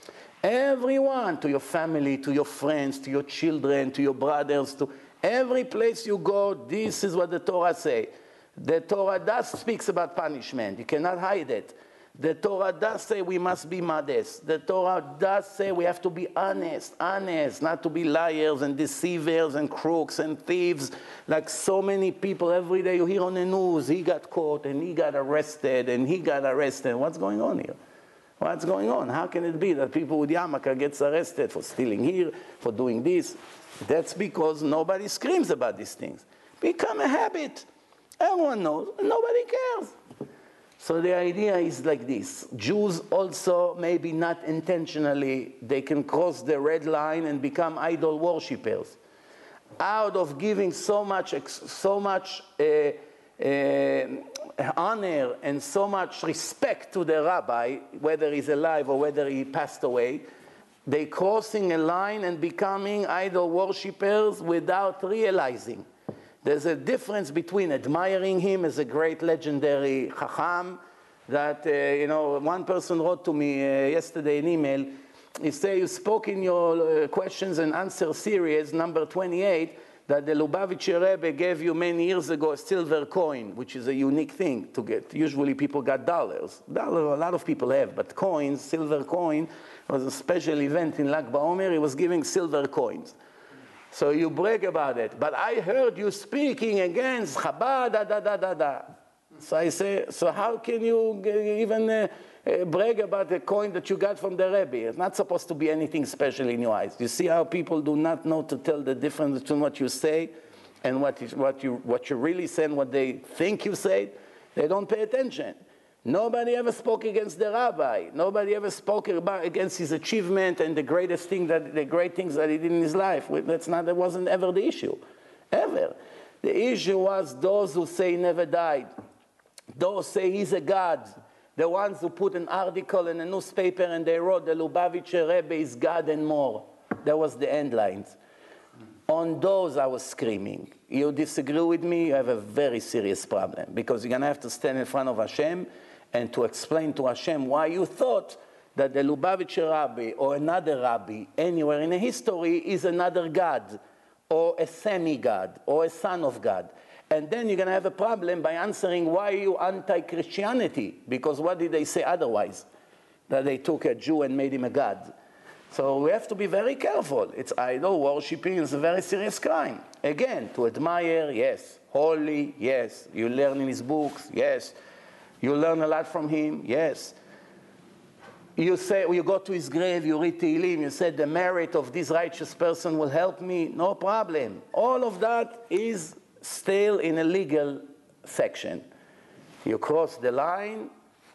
Everyone, to your family, to your friends, to your children, to your brothers, to every place you go, this is what the Torah says. The Torah does speaks about punishment. You cannot hide it. The Torah does say we must be modest. The Torah does say we have to be honest, not to be liars and deceivers and crooks and thieves. Like so many people every day you hear on the news, he got caught and he got arrested and he got arrested. What's going on here? What's going on? How can it be that people with yarmulke gets arrested for stealing here, for doing this? That's because nobody screams about these things. Become a habit. Everyone knows, and nobody cares. So the idea is like this. Jews also, maybe not intentionally, they can cross the red line and become idol worshippers. Out of giving so much honor and so much respect to the rabbi, whether he's alive or whether he passed away, they crossing a line and becoming idol worshippers without realizing. There's a difference between admiring him as a great legendary chacham, that, one person wrote to me yesterday an email. He said, you spoke in your questions and answer series, number 28, that the Lubavitcher Rebbe gave you many years ago a silver coin, which is a unique thing to get. Usually people got dollars. A lot of people have, but coins, silver coin, was a special event in Lag BaOmer. He was giving silver coins. So you brag about it. But I heard you speaking against Chabad, So I say, so how can you even brag about a coin that you got from the Rebbe? It's not supposed to be anything special in your eyes. You see how people do not know to tell the difference between what you say and what you really say and what they think you say? They don't pay attention. Nobody ever spoke against the rabbi. Nobody ever spoke against his achievement and the great things that he did in his life. That wasn't ever the issue, ever. The issue was those who say he never died. Those say he's a god. The ones who put an article in a newspaper and they wrote the Lubavitcher Rebbe is God and more. That was the end lines. On those I was screaming. You disagree with me, you have a very serious problem, because you're going to have to stand in front of Hashem and to explain to Hashem why you thought that the Lubavitcher Rabbi or another rabbi anywhere in the history is another God or a semi-God or a son of God. And then you're going to have a problem by answering why you anti-Christianity, because what did they say otherwise? That they took a Jew and made him a God. So we have to be very careful. It's idol worshipping is a very serious crime. Again, to admire, yes. Holy, yes. You learn in his books, yes. You learn a lot from him, yes. You say, you go to his grave, you read Tehillim, you say the merit of this righteous person will help me, no problem. All of that is still in a legal section. You cross the line,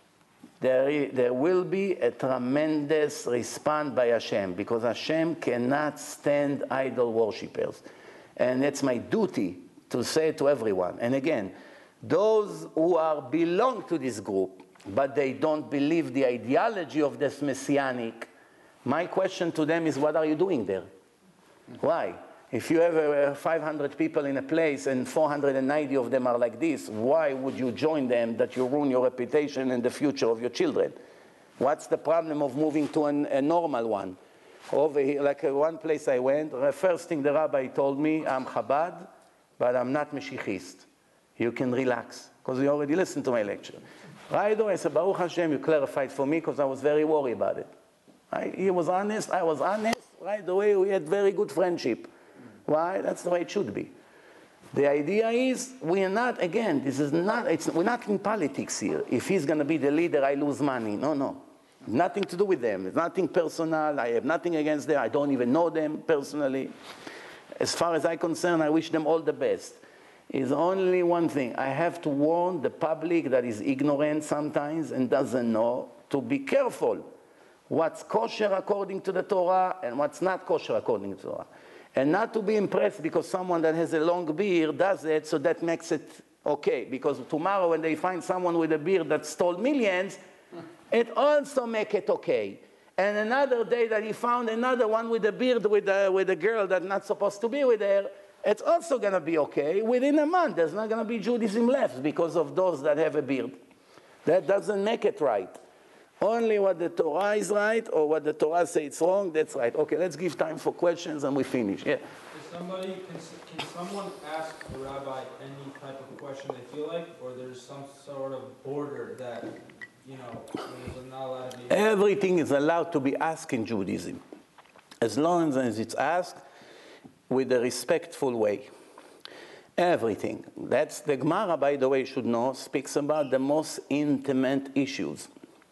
there will be a tremendous response by Hashem, because Hashem cannot stand idol worshippers. And it's my duty to say to everyone. And again, those who belong to this group, but they don't believe the ideology of this messianic, my question to them is, what are you doing there? Why? If you have 500 people in a place and 490 of them are like this, why would you join them that you ruin your reputation and the future of your children? What's the problem of moving to a normal one? Over here, like one place I went, the first thing the rabbi told me, I'm Chabad, but I'm not Meshichist. You can relax, because you already listened to my lecture. Right away, I said, Baruch Hashem, you clarified for me, because I was very worried about it. He was honest, I was honest. Right away, we had very good friendship. Why? That's the way it should be. The idea is, we are not, again, we're not in politics here. If he's going to be the leader, I lose money. No. Nothing to do with them. It's nothing personal. I have nothing against them. I don't even know them personally. As far as I'm concerned, I wish them all the best. It's only one thing. I have to warn the public that is ignorant sometimes and doesn't know to be careful what's kosher according to the Torah and what's not kosher according to the Torah. And not to be impressed because someone that has a long beard does it, so that makes it okay. Because tomorrow when they find someone with a beard that stole millions, it also makes it okay. And another day that he found another one with a beard with a girl that's not supposed to be with her, it's also going to be okay. Within a month, there's not going to be Judaism left because of those that have a beard. That doesn't make it right. Only what the Torah is right or what the Torah says it's wrong, that's right. Okay, let's give time for questions and we finish. Yeah. Can someone ask the rabbi any type of question they feel like, or there's some sort of border that, is not allowed to be? Everything is allowed to be asked in Judaism, as long as it's asked with a respectful way. Everything. That's the Gemara, by the way, should know, speaks about the most intimate issues.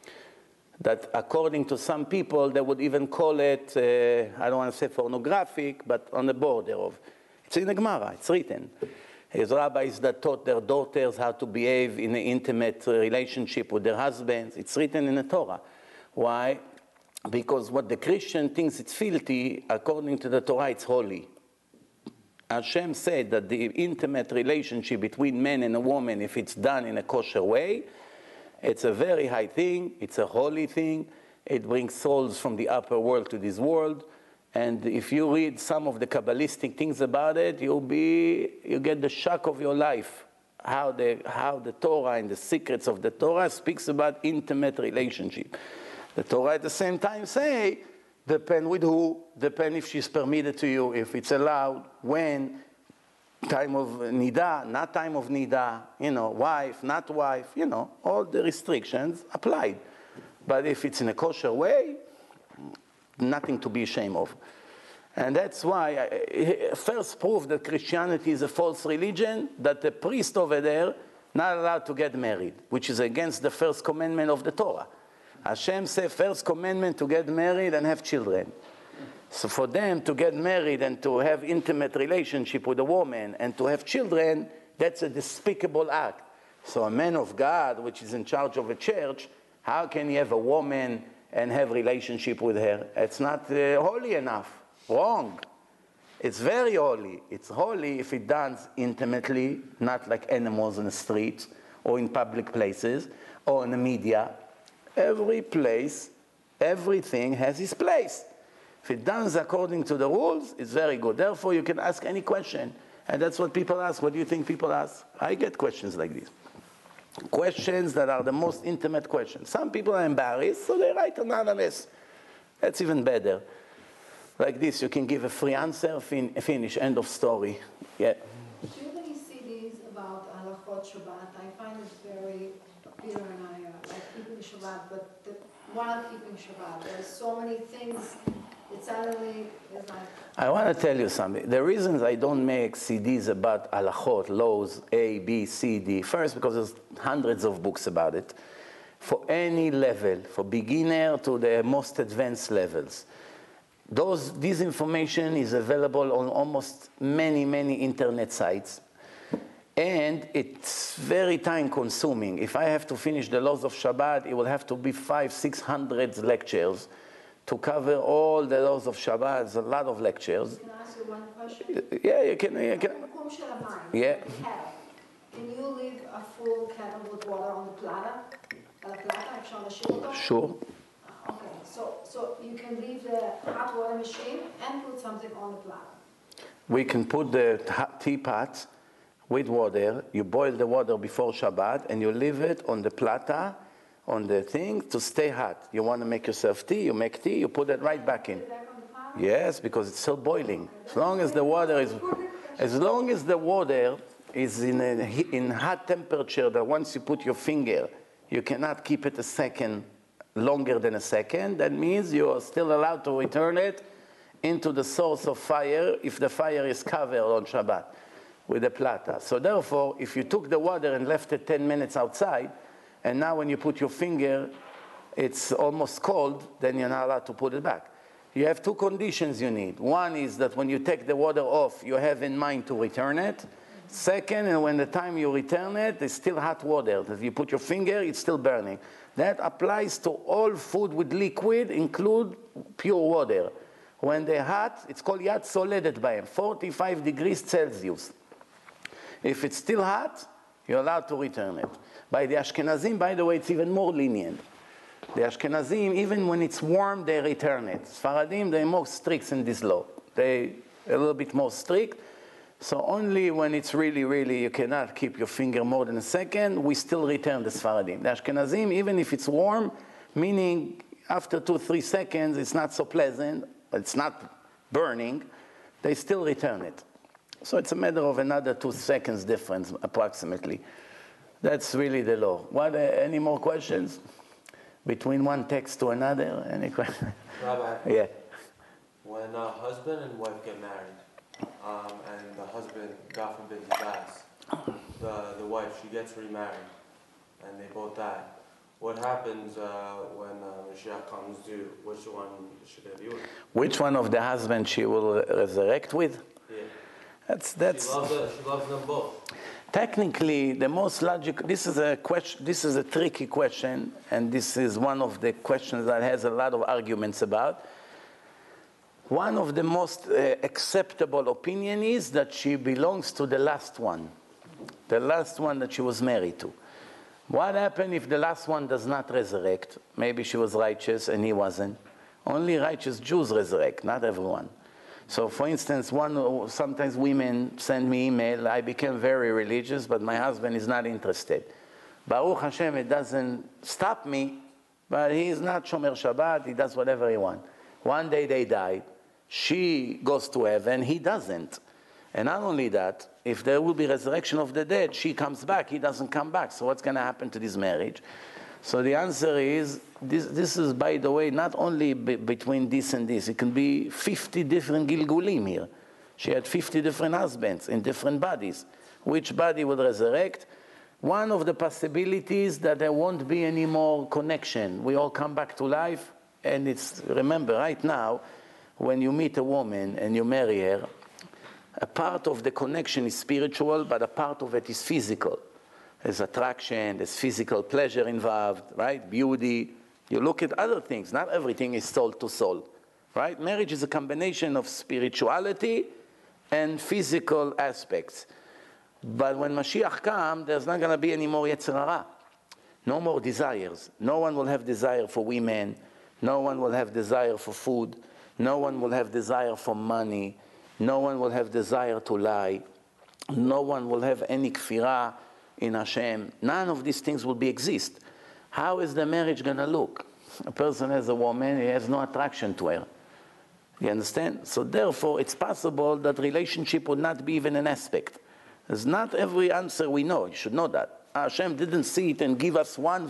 That according to some people, they would even call it, I don't want to say pornographic, but on the border of. It's in the Gemara, it's written. There's rabbis that taught their daughters how to behave in an intimate relationship with their husbands. It's written in the Torah. Why? Because what the Christian thinks it's filthy, according to the Torah, it's holy. Hashem said that the intimate relationship between man and a woman, if it's done in a kosher way, it's a very high thing, it's a holy thing, it brings souls from the upper world to this world, and if you read some of the Kabbalistic things about it, you get the shock of your life, how the Torah and the secrets of the Torah speaks about intimate relationship. The Torah at the same time say, depend with who, depend if she's permitted to you, if it's allowed, when, time of nida, not time of nida, wife, not wife, all the restrictions applied. But if it's in a kosher way, nothing to be ashamed of. And that's why first proof that Christianity is a false religion, that the priest over there not allowed to get married, which is against the first commandment of the Torah. Hashem said first commandment to get married and have children. So for them to get married and to have intimate relationship with a woman and to have children, that's a despicable act. So a man of God, which is in charge of a church, how can he have a woman and have relationship with her? It's not holy enough. Wrong. It's very holy. It's holy if it done intimately, not like animals in the streets or in public places or in the media. Every place, everything has its place. If it done according to the rules, it's very good. Therefore, you can ask any question. And that's what people ask. What do you think people ask? I get questions like this. Questions that are the most intimate questions. Some people are embarrassed, so they write anonymous. That's even better. Like this, you can give a free answer, finish, end of story. Yeah. Do you have any CDs about Halachot Shabbat? I find it very, Peter and I like keeping Shabbat, but while keeping Shabbat, there's so many things. It suddenly is like... I want to tell you something. The reasons I don't make CDs about halachot, laws, A, B, C, D, first because there's hundreds of books about it. For any level, for beginner to the most advanced levels. This information is available on almost many internet sites. And it's very time consuming. If I have to finish the laws of Shabbat, it will have to be 500-600 lectures. To cover all the laws of Shabbat, it's a lot of lectures. Can I ask you one question? Yeah, you can. Yeah. Can you leave a full kettle with water on the plata? Sure. Okay, so you can leave the hot water machine and put something on the plata. we can put the teapot with water. You boil the water before Shabbat, and you leave it on the plata, on the thing, to stay hot. You want to make yourself tea, you make tea, you put it right back in. Yes, because it's still boiling. As long as the water is in hot temperature, that once you put your finger, you cannot keep it a second longer than a second. That means you are still allowed to return it into the source of fire if the fire is covered on Shabbat with a plata. So therefore, if you took the water and left it 10 minutes outside, and now when you put your finger, it's almost cold, then you're not allowed to put it back. You have two conditions you need. One is that when you take the water off, you have in mind to return it. Second, and when the time you return it, it's still hot water. If you put your finger, it's still burning. That applies to all food with liquid, include pure water. When they're hot, it's called yad soledet b'hem, 45 degrees Celsius. If it's still hot, you're allowed to return it. By the Ashkenazim, by the way, it's even more lenient. The Ashkenazim, even when it's warm, they return it. Sfaradim, they're more strict in this law. They're a little bit more strict. So only when it's really, really, you cannot keep your finger more than a second, we still return the Sfaradim. The Ashkenazim, even if it's warm, meaning after 2-3 seconds, it's not so pleasant, it's not burning, they still return it. So it's a matter of another 2 seconds difference, approximately. That's really the law. Any more questions? Between one text to another? Any question? Rabbi, yeah. when a husband and wife get married, and the husband, God forbid, he dies, the wife, she gets remarried, and they both die. What happens when Mashiach comes due? Which one should they be with? Which one of the husbands she will resurrect with? Yeah. That's. She loves them both. Technically, the most logical. This is a question. This is a tricky question, and this is one of the questions that has a lot of arguments about. One of the most acceptable opinion is that she belongs to the last one that she was married to. What happened if the last one does not resurrect? Maybe she was righteous and he wasn't. Only righteous Jews resurrect, not everyone. So for instance, sometimes women send me email, I became very religious, but my husband is not interested. Baruch Hashem, it doesn't stop me, but he is not Shomer Shabbat, he does whatever he wants. One day they die, she goes to heaven, he doesn't. And not only that, if there will be resurrection of the dead, she comes back, he doesn't come back. So what's going to happen to this marriage? So the answer is, this is, by the way, not only between this and this. It can be 50 different Gilgulim here. She had 50 different husbands in different bodies. Which body will resurrect? One of the possibilities that there won't be any more connection. We all come back to life, and it's, remember, right now, when you meet a woman and you marry her, a part of the connection is spiritual, but a part of it is physical. There's attraction, there's physical pleasure involved, right? Beauty. You look at other things. Not everything is soul to soul, right? Marriage is a combination of spirituality and physical aspects. But when Mashiach comes, there's not going to be any more Yetzer Hara. No more desires. No one will have desire for women. No one will have desire for food. No one will have desire for money. No one will have desire to lie. No one will have any kfirah in Hashem. None of these things will exist. How is the marriage going to look? A person has a woman, he has no attraction to her. You understand? So therefore, it's possible that relationship would not be even an aspect. There's not every answer we know. You should know that. Hashem didn't see it and give us 1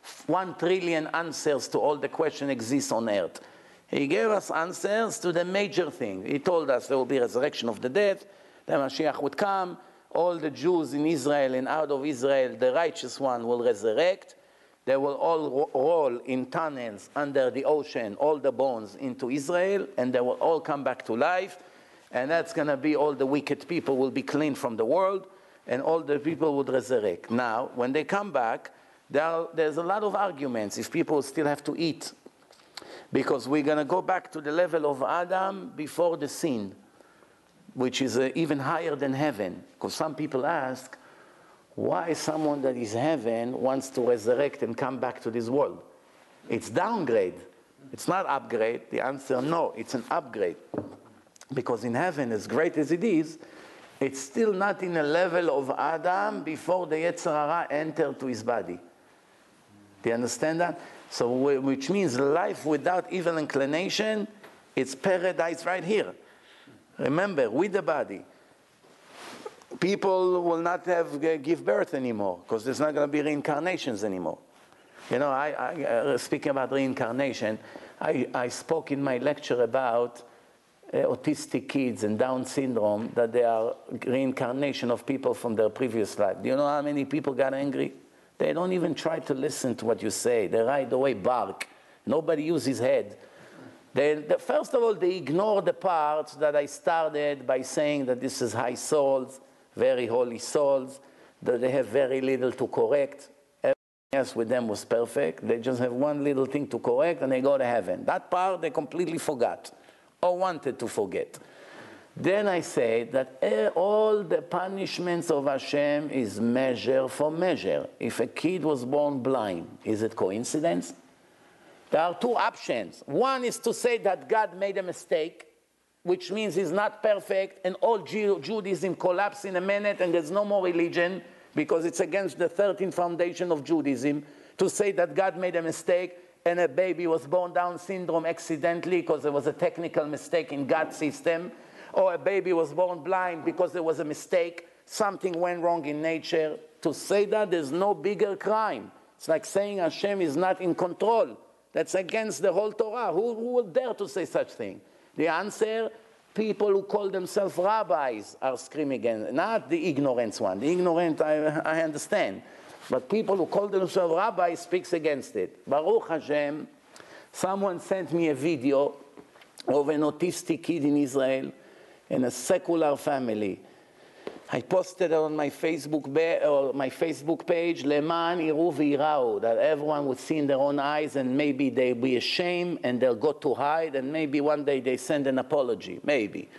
trillion answers to all the questions exist on earth. He gave us answers to the major thing. He told us there will be resurrection of the dead, the Mashiach would come, all the Jews in Israel and out of Israel, the righteous one will resurrect. They will all roll in tunnels under the ocean, all the bones into Israel, and they will all come back to life. And that's going to be all the wicked people will be cleaned from the world, and all the people would resurrect. Now, when they come back, there's a lot of arguments if people still have to eat. Because we're going to go back to the level of Adam before the sin, which is even higher than heaven. Because some people ask, why someone that is heaven wants to resurrect and come back to this world? It's downgrade. It's not upgrade. The answer, no, it's an upgrade. Because in heaven, as great as it is, it's still not in a level of Adam before the Yetzer Hara entered to his body. Do you understand that? So, which means life without evil inclination, it's paradise right here. Remember, with the body. People will not give birth anymore, because there's not going to be reincarnations anymore. You know, I speaking about reincarnation, I spoke in my lecture about autistic kids and Down syndrome, that they are reincarnation of people from their previous life. Do you know how many people got angry? They don't even try to listen to what you say. They right away bark. Nobody uses his head. First of all, they ignore the parts that I started by saying that this is high souls, very holy souls, that they have very little to correct. Everything else with them was perfect. They just have one little thing to correct and they go to heaven. That part they completely forgot or wanted to forget. Then I say that all the punishments of Hashem is measure for measure. If a kid was born blind, is it coincidence? There are two options. One is to say that God made a mistake, which means he's not perfect, and all Judaism collapses in a minute and there's no more religion because it's against the 13th foundation of Judaism to say that God made a mistake and a baby was born Down syndrome accidentally because there was a technical mistake in God's system, or a baby was born blind because there was a mistake, something went wrong in nature. To say that, there's no bigger crime. It's like saying Hashem is not in control. That's against the whole Torah. Who will dare to say such thing? The answer, people who call themselves rabbis are screaming against, not the ignorant one. The ignorant, I understand. But people who call themselves rabbis speaks against it. Baruch Hashem, someone sent me a video of an autistic kid in Israel in a secular family. I posted it on my Facebook page, Leman Iru V'Yirau, that everyone would see in their own eyes and maybe they'll be ashamed and they'll go to hide and maybe one day they send an apology, maybe.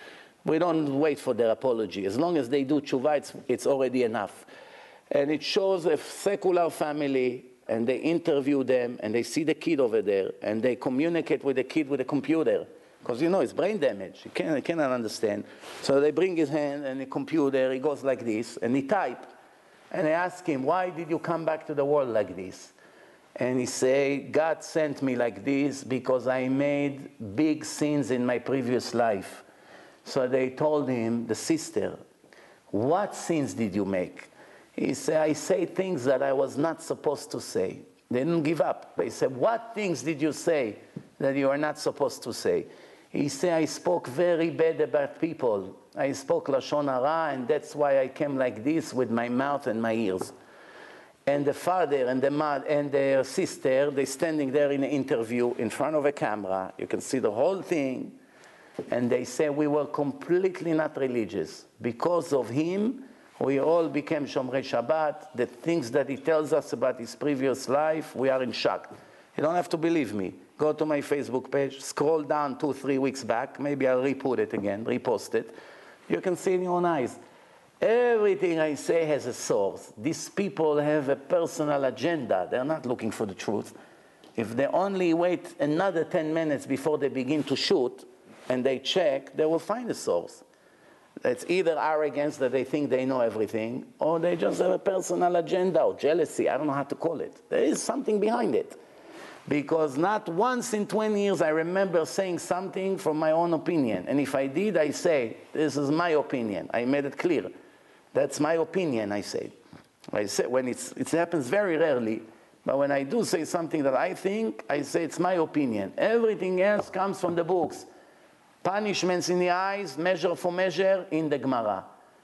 We don't wait for their apology. As long as they do tshuva, it's already enough. And it shows a secular family and they interview them and they see the kid over there and they communicate with the kid with a computer. Because, you know, it's brain damage. He cannot understand. So they bring his hand and the computer, he goes like this, and he type. And they ask him, why did you come back to the world like this? And he say, God sent me like this because I made big sins in my previous life. So they told him, the sister, what sins did you make? He said, I say things that I was not supposed to say. They didn't give up. They said, what things did you say that you are not supposed to say? He said, I spoke very bad about people. I spoke Lashon Hara, and that's why I came like this with my mouth and my ears. And the father and the mother and their sister, they're standing there in an interview in front of a camera. You can see the whole thing. And they say, we were completely not religious. Because of him, we all became Shomrei Shabbat. The things that he tells us about his previous life, we are in shock. You don't have to believe me. Go to my Facebook page, scroll down 2-3 weeks back. Maybe I'll re-put it again, repost it. You can see in your own eyes. Everything I say has a source. These people have a personal agenda. They're not looking for the truth. If they only wait another 10 minutes before they begin to shoot, and they check, they will find a source. It's either arrogance that they think they know everything, or they just have a personal agenda or jealousy. I don't know how to call it. There is something behind it. Because not once in 20 years I remember saying something from my own opinion. And if I did, I say, this is my opinion. I made it clear. That's my opinion, I say. I say when it happens very rarely, but when I do say something that I think, I say it's my opinion. Everything else comes from the books. Punishments in the eyes, measure for measure, in the Gemara.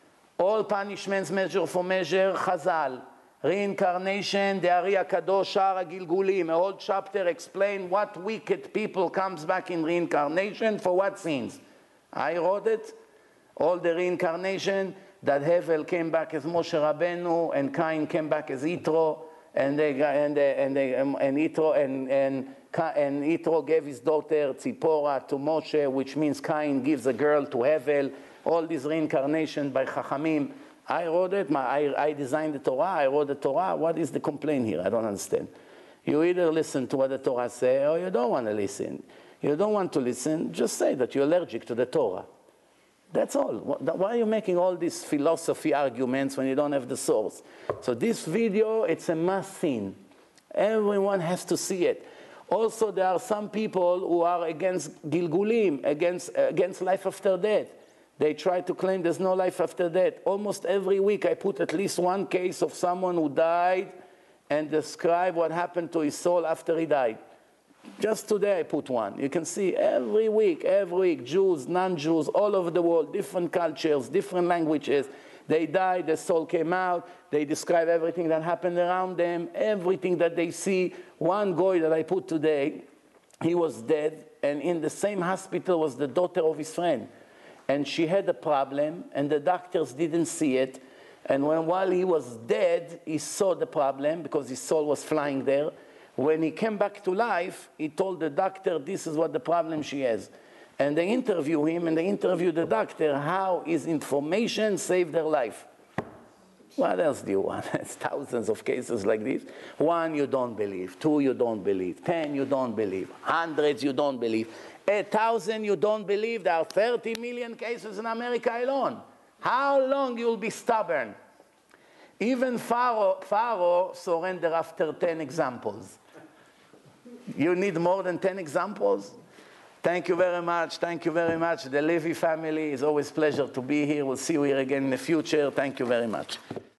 All punishments measure for measure, Chazal. Reincarnation, the Ari HaKadosh, Shar HaGilgulim, a whole chapter explain what wicked people comes back in reincarnation for what sins. I wrote it, all the reincarnation, that Hevel came back as Moshe Rabbeinu, and Cain came back as Yitro, and Yitro gave his daughter Tzipora to Moshe, which means Cain gives a girl to Hevel. All this reincarnation by Chachamim. I wrote it, I designed the Torah, I wrote the Torah. What is the complaint here? I don't understand. You either listen to what the Torah says or you don't want to listen. You don't want to listen, just say that you're allergic to the Torah. That's all. Why are you making all these philosophy arguments when you don't have the source? So this video, it's a must-see. Everyone has to see it. Also, there are some people who are against Gilgulim, against life after death. They try to claim there's no life after death. Almost every week I put at least one case of someone who died and describe what happened to his soul after he died. Just today I put one. You can see every week, Jews, non-Jews, all over the world, different cultures, different languages. They died, their soul came out, they describe everything that happened around them, everything that they see. One guy that I put today, he was dead, and in the same hospital was the daughter of his friend. And she had a problem, and the doctors didn't see it. And while he was dead, he saw the problem because his soul was flying there. When he came back to life, he told the doctor, this is what the problem she has. And they interview him, and they interview the doctor, how his information saved their life. What else do you want? There's thousands of cases like this. 1, you don't believe. 2, you don't believe. 10, you don't believe. Hundreds, you don't believe. 1,000, you don't believe. There are 30 million cases in America alone. How long you'll be stubborn? Even Pharaoh surrendered after 10 examples. You need more than 10 examples? Thank you very much. Thank you very much. The Levy family, is always a pleasure to be here. We'll see you here again in the future. Thank you very much.